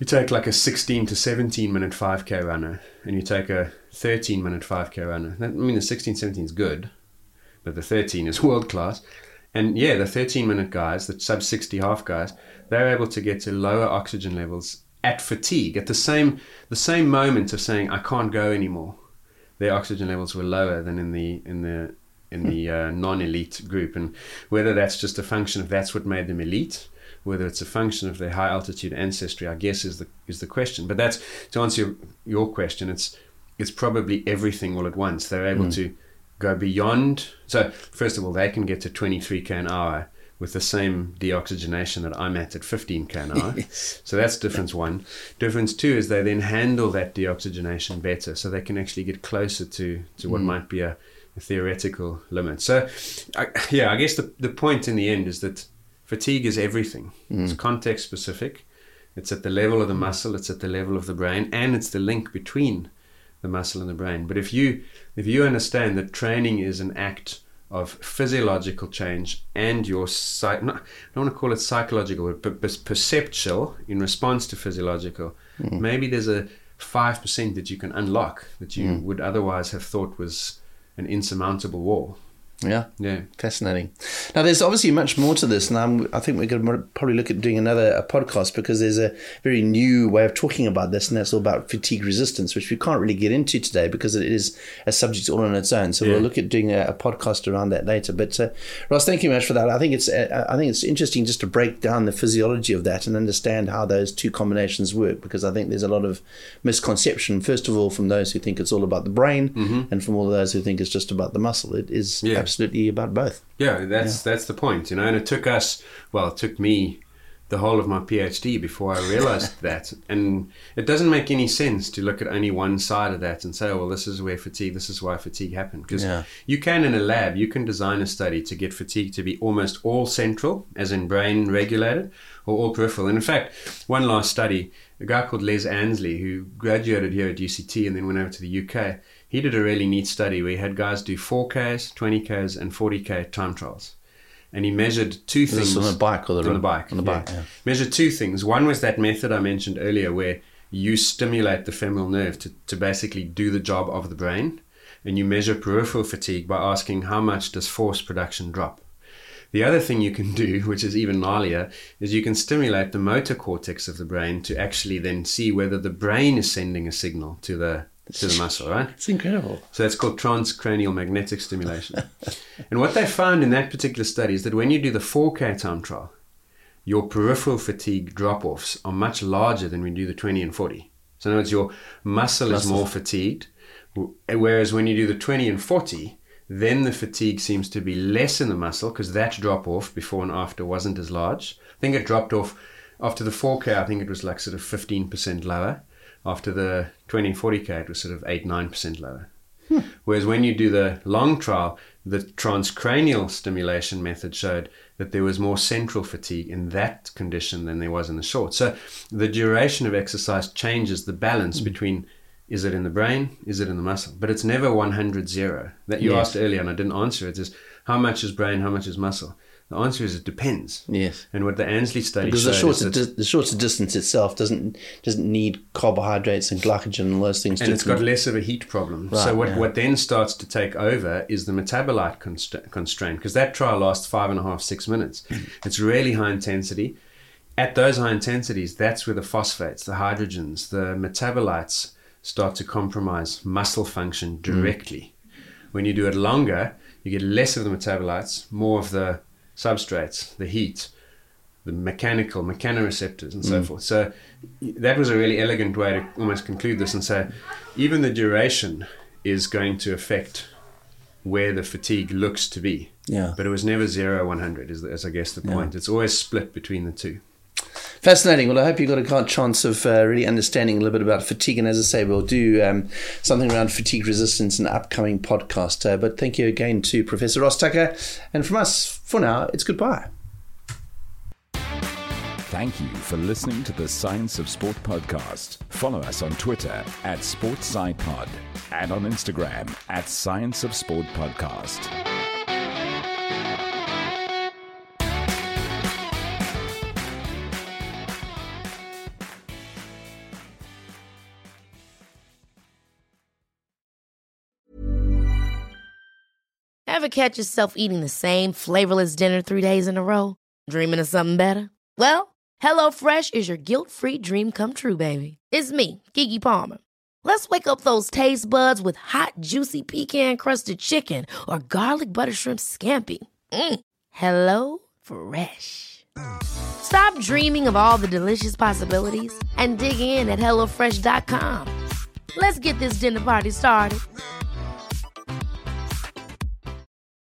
you take like a sixteen to seventeen minute five K runner and you take a thirteen minute five K runner. I mean, the sixteen, seventeen is good, but the thirteen is world class. And yeah, the thirteen minute guys, the sub sixty half guys, they're able to get to lower oxygen levels at fatigue, at the same the same moment of saying, I can't go anymore. Their oxygen levels were lower than in the in the in the uh, non-elite group. And whether that's just a function of that's what made them elite, whether it's a function of their high altitude ancestry, I guess is the is the question. But that's, to answer your, your question, it's it's probably everything all at once. They're able mm. to go beyond. So first of all, they can get to twenty-three K an hour with the same deoxygenation that I'm at at fifteen K an hour. Yes. So that's difference one. Difference two is they then handle that deoxygenation better, so they can actually get closer to, to what mm. might be a, a theoretical limit. So I, yeah, I guess the, the point in the end is that fatigue is everything. Mm. It's context specific. It's at the level of the muscle, it's at the level of the brain, and it's the link between the muscle and the brain. But if you if you understand that training is an act of physiological change and your psych, not, I don't want to call it psychological, but perceptual in response to physiological, mm. maybe there's a five percent that you can unlock that you mm. would otherwise have thought was an insurmountable wall. Yeah, yeah, fascinating. Now, there's obviously much more to this, and I'm, I think we're going to probably look at doing another a podcast because there's a very new way of talking about this, and that's all about fatigue resistance, which we can't really get into today because it is a subject all on its own. So yeah. we'll look at doing a, a podcast around that later. But uh, Ross, thank you very much for that. I think it's uh, I think it's interesting just to break down the physiology of that and understand how those two combinations work, because I think there's a lot of misconception. First of all, from those who think it's all about the brain, mm-hmm. and from all those who think it's just about the muscle. It is yeah. absolutely about both. Yeah, that's yeah. that's the point, you know. And it took us, well, it took me the whole of my PhD before I realized that. And it doesn't make any sense to look at only one side of that and say, oh, well, this is where fatigue, this is why fatigue happened. Because yeah. you can, in a lab, you can design a study to get fatigue to be almost all central, as in brain regulated, or all peripheral. And in fact, one last study, a guy called Les Ansley, who graduated here at U C T and then went over to the U K, he did a really neat study where he had guys do four Ks, twenty Ks, and forty K time trials. And he measured two Is things. This on the bike or the on the bike? On the bike, yeah. yeah. Measured two things. One was that method I mentioned earlier where you stimulate the femoral nerve to, to basically do the job of the brain. And you measure peripheral fatigue by asking how much does force production drop. The other thing you can do, which is even gnarlier, is you can stimulate the motor cortex of the brain to actually then see whether the brain is sending a signal to the to the muscle, right? It's incredible. So that's called transcranial magnetic stimulation. And what they found in that particular study is that when you do the four K time trial, your peripheral fatigue drop-offs are much larger than when you do the twenty and forty. So in other words, your muscle, muscle is more fatigued, whereas when you do the twenty and forty, then the fatigue seems to be less in the muscle because that drop-off before and after wasn't as large. I think it dropped off after the four K, I think it was like sort of fifteen percent lower. After the twenty and forty K, it was sort of eight to nine percent lower. Hmm. Whereas when you do the long trial, the transcranial stimulation method showed that there was more central fatigue in that condition than there was in the short. So the duration of exercise changes the balance hmm. between, is it in the brain, is it in the muscle? But it's never one hundred zero. That you yes. asked earlier and I didn't answer it, is how much is brain, how much is muscle? The answer is it depends. Yes. And what the Ansley study because showed the shorter, is that di- the shorter distance itself doesn't doesn't need carbohydrates and glycogen and those things. And to it's got less of a heat problem. Right, so what, yeah. what then starts to take over is the metabolite const- constraint, because that trial lasts five and a half, six minutes. It's really high intensity. At those high intensities, that's where the phosphates, the hydrogens, the metabolites start to compromise muscle function directly. Mm. When you do it longer, you get less of the metabolites, more of the substrates, the heat, the mechanical, mechanoreceptors and so mm. forth. So that was a really elegant way to almost conclude this and say, even the duration is going to affect where the fatigue looks to be. Yeah. But it was never zero, one hundred is, is I guess the point. Yeah. It's always split between the two. Fascinating. Well, I hope you got a chance of uh, really understanding a little bit about fatigue. And as I say, we'll do um, something around fatigue resistance in an upcoming podcast. Uh, but thank you again to Professor Ross Tucker. And from us, for now, it's goodbye. Thank you for listening to the Science of Sport podcast. Follow us on Twitter at SportsSciPod and on Instagram at Science of Sport Podcast. Ever catch yourself eating the same flavorless dinner three days in a row? Dreaming of something better? Well, HelloFresh is your guilt-free dream come true, baby. It's me, Keke Palmer. Let's wake up those taste buds with hot, juicy pecan-crusted chicken or garlic butter shrimp scampi. Mm. Hello Fresh. Stop dreaming of all the delicious possibilities and dig in at hello fresh dot com. Let's get this dinner party started.